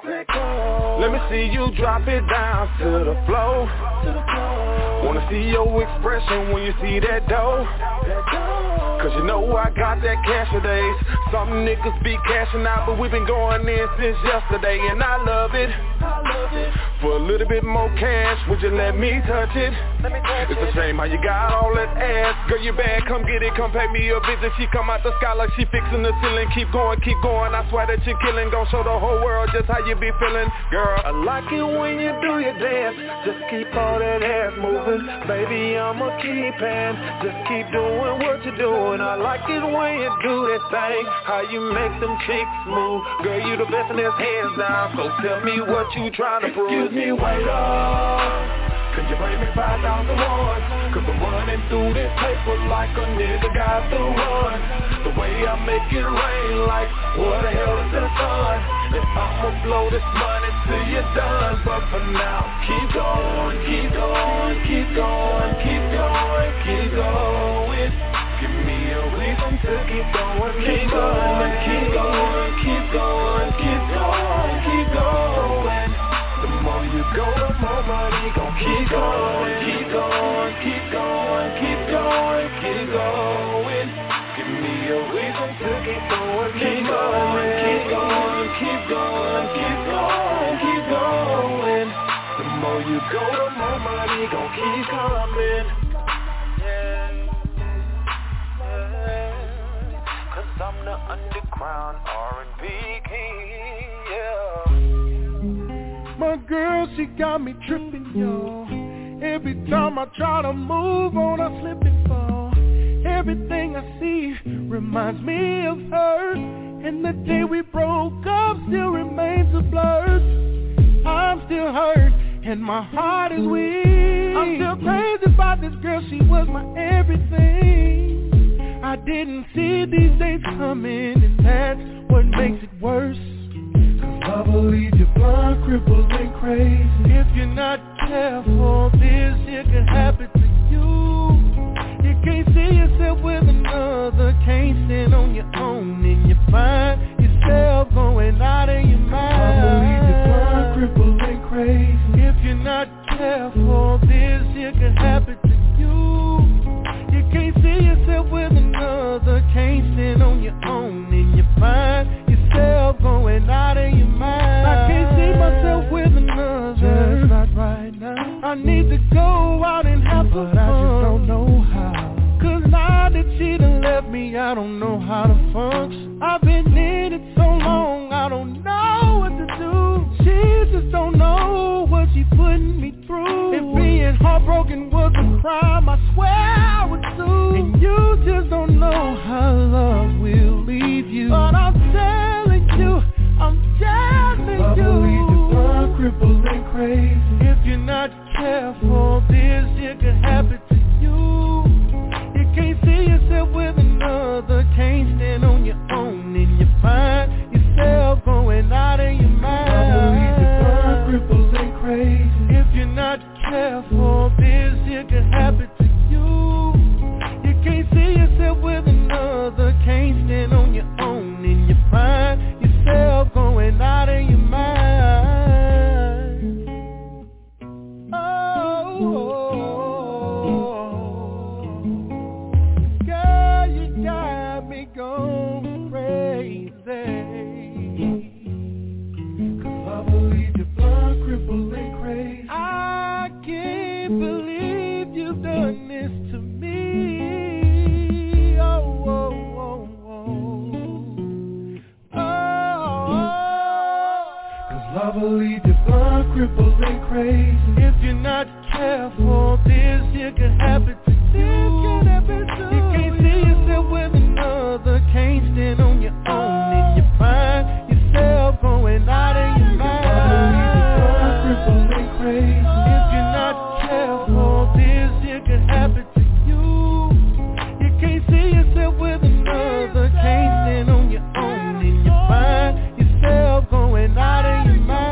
Let me see you drop it down to the floor. Wanna see your expression when you see that dough. Cause you know I got that cash for days. Some niggas be cashing out, but we been going in since yesterday. And I love it. For a little bit more cash, would you let me touch it? It's a shame how you got all that ass. Girl, you bad, come get it, come pay me a visit. She come out the sky like she fixing the ceiling. Keep going, keep going, I swear that you're killing. Gon' show the whole world just how you be feeling. Girl, I like it when you do your dance. Just keep all that ass moving. Baby, I'ma keep and just keep doing what you're doing. I like it when you do that thing. How you make them chicks move. Girl, you the best in this hands down. So tell me what you trying to prove. Excuse me, waiter. Could you bring me five thousand ones? Cause I'm running through this paper like a nigga got the run. The way I make it rain like, what the hell is that sun? And I'ma blow this money till you're done. But for now, keep going, keep going, keep going, keep going, keep going. Give me a reason to keep going, keep going, keep going, keep going, keep going, keep going. The more you go, the more money gon' keep going, keep going, keep going, keep going, keep going. Give me a reason to keep going, keep going, keep going, keep going, keep going, keep going. The more you go, the more money gon' keep coming. I'm the underground R and B king, yeah. My girl, she got me tripping, y'all. Every time I try to move on, I slip and fall. Everything I see reminds me of her. And the day we broke up still remains a blur. I'm still hurt and my heart is weak. I'm still crazy about this girl, she was my everything. I didn't see these days coming, and that's what makes it worse. Cause I believe you're blind, crippled, and crazy. If you're not careful, this shit could happen to you. You can't see yourself with another, can't stand on your own, and you find yourself going out of your mind. I believe you're blind, crippled, and crazy. If you're not careful, this shit could happen to you. You can't see yourself with another, can't stand on your own, and you find yourself going out of your mind. I can't see myself with another, just not right now. I need to go out and have some fun, but I just don't know how. Cause now that she done left me, I don't know how to function. I've been in it so long, I don't know what to do. She just don't know what she putting me through. If being heartbroken was a crime, I swear I would sue. And you just don't know how love will leave you. But I'm telling you, I'm telling I you, believe you're blind, crippled, and crazy. If you're not careful, this shit could happen to you. You can't see yourself with another, can't stand on your own, and you find yourself going out of your mind. I believe you're blind, crippled, and crazy. If you're not careful, this shit could happen to you. You can't see yourself with another, gone crazy. Cause I believe you're blind, crippled, and crazy. I can't believe you've done this to me. Oh, oh, oh, oh. Oh, cause I believe you're blind, crippled, and crazy. If you're not careful, this here could happen to you. You can't see yourself with another, can't stand on your own, and you find yourself going out of your mind. Crippled and crazy. If you're not careful, this here could happen to you. You can't see yourself with another, can't stand on your own, and you find yourself going out of your mind.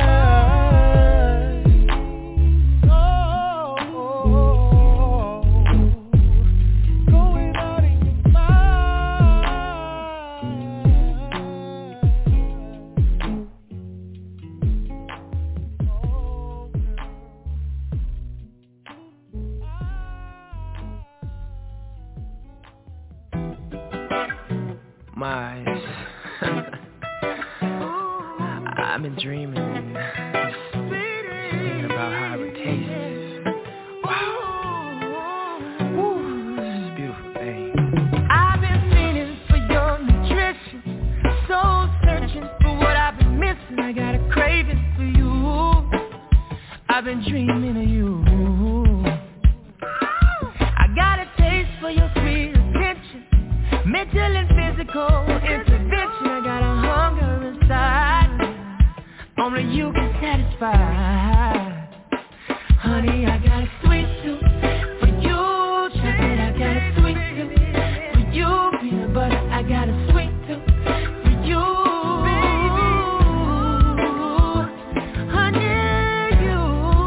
My eyes. I've been dreaming, just thinking about how it tastes. Wow. Woo, this is a beautiful thing. I've been feeling for your nutrition, soul searching for what I've been missing. I got a craving for you. I've been dreaming of you. I got a taste for your sweet attention, mental and physical intervention. I got a hunger inside, only you can satisfy. Honey, I got a sweet tooth for you. Chocolate, I got a sweet tooth for you. Peanut butter, I got a sweet tooth for you. Honey, you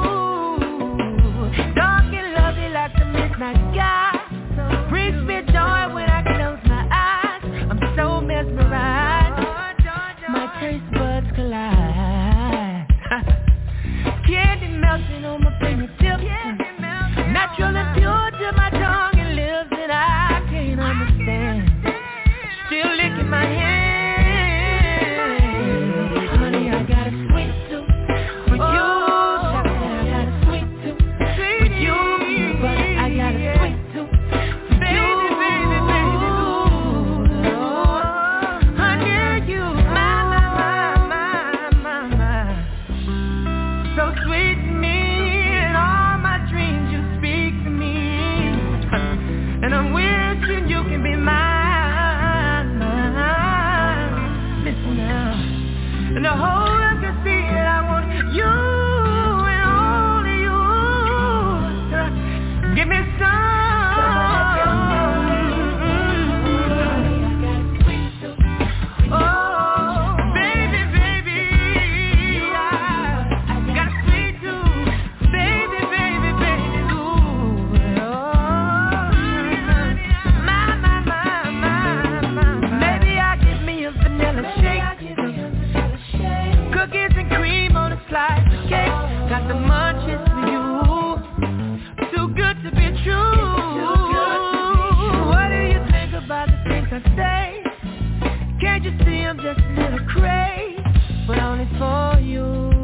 dark and lovely like the midnight sky. Brings me joy when I close my eyes. I'm so mesmerized, my taste buds collide. Candy melting on my fingertips, natural and pure to my tongue and lips, and I can't understand. Still licking my hand. Honey, I got a sweet tooth for you. Chocolate, I got a sweet tooth for you. But I got a sweet tooth. And the whole world can see it. I want you and only you. Give me some. Oh, baby, baby, I got a sweet tooth. Baby, baby, baby, ooh. Oh, my, my, my, my, my. Maybe I give me a vanilla shake. Cookies and cream on a slice of cake. Got the munchies for you. Too good to be true. What do you think about the things I say? Can't you see I'm just a little crazy, but only for you.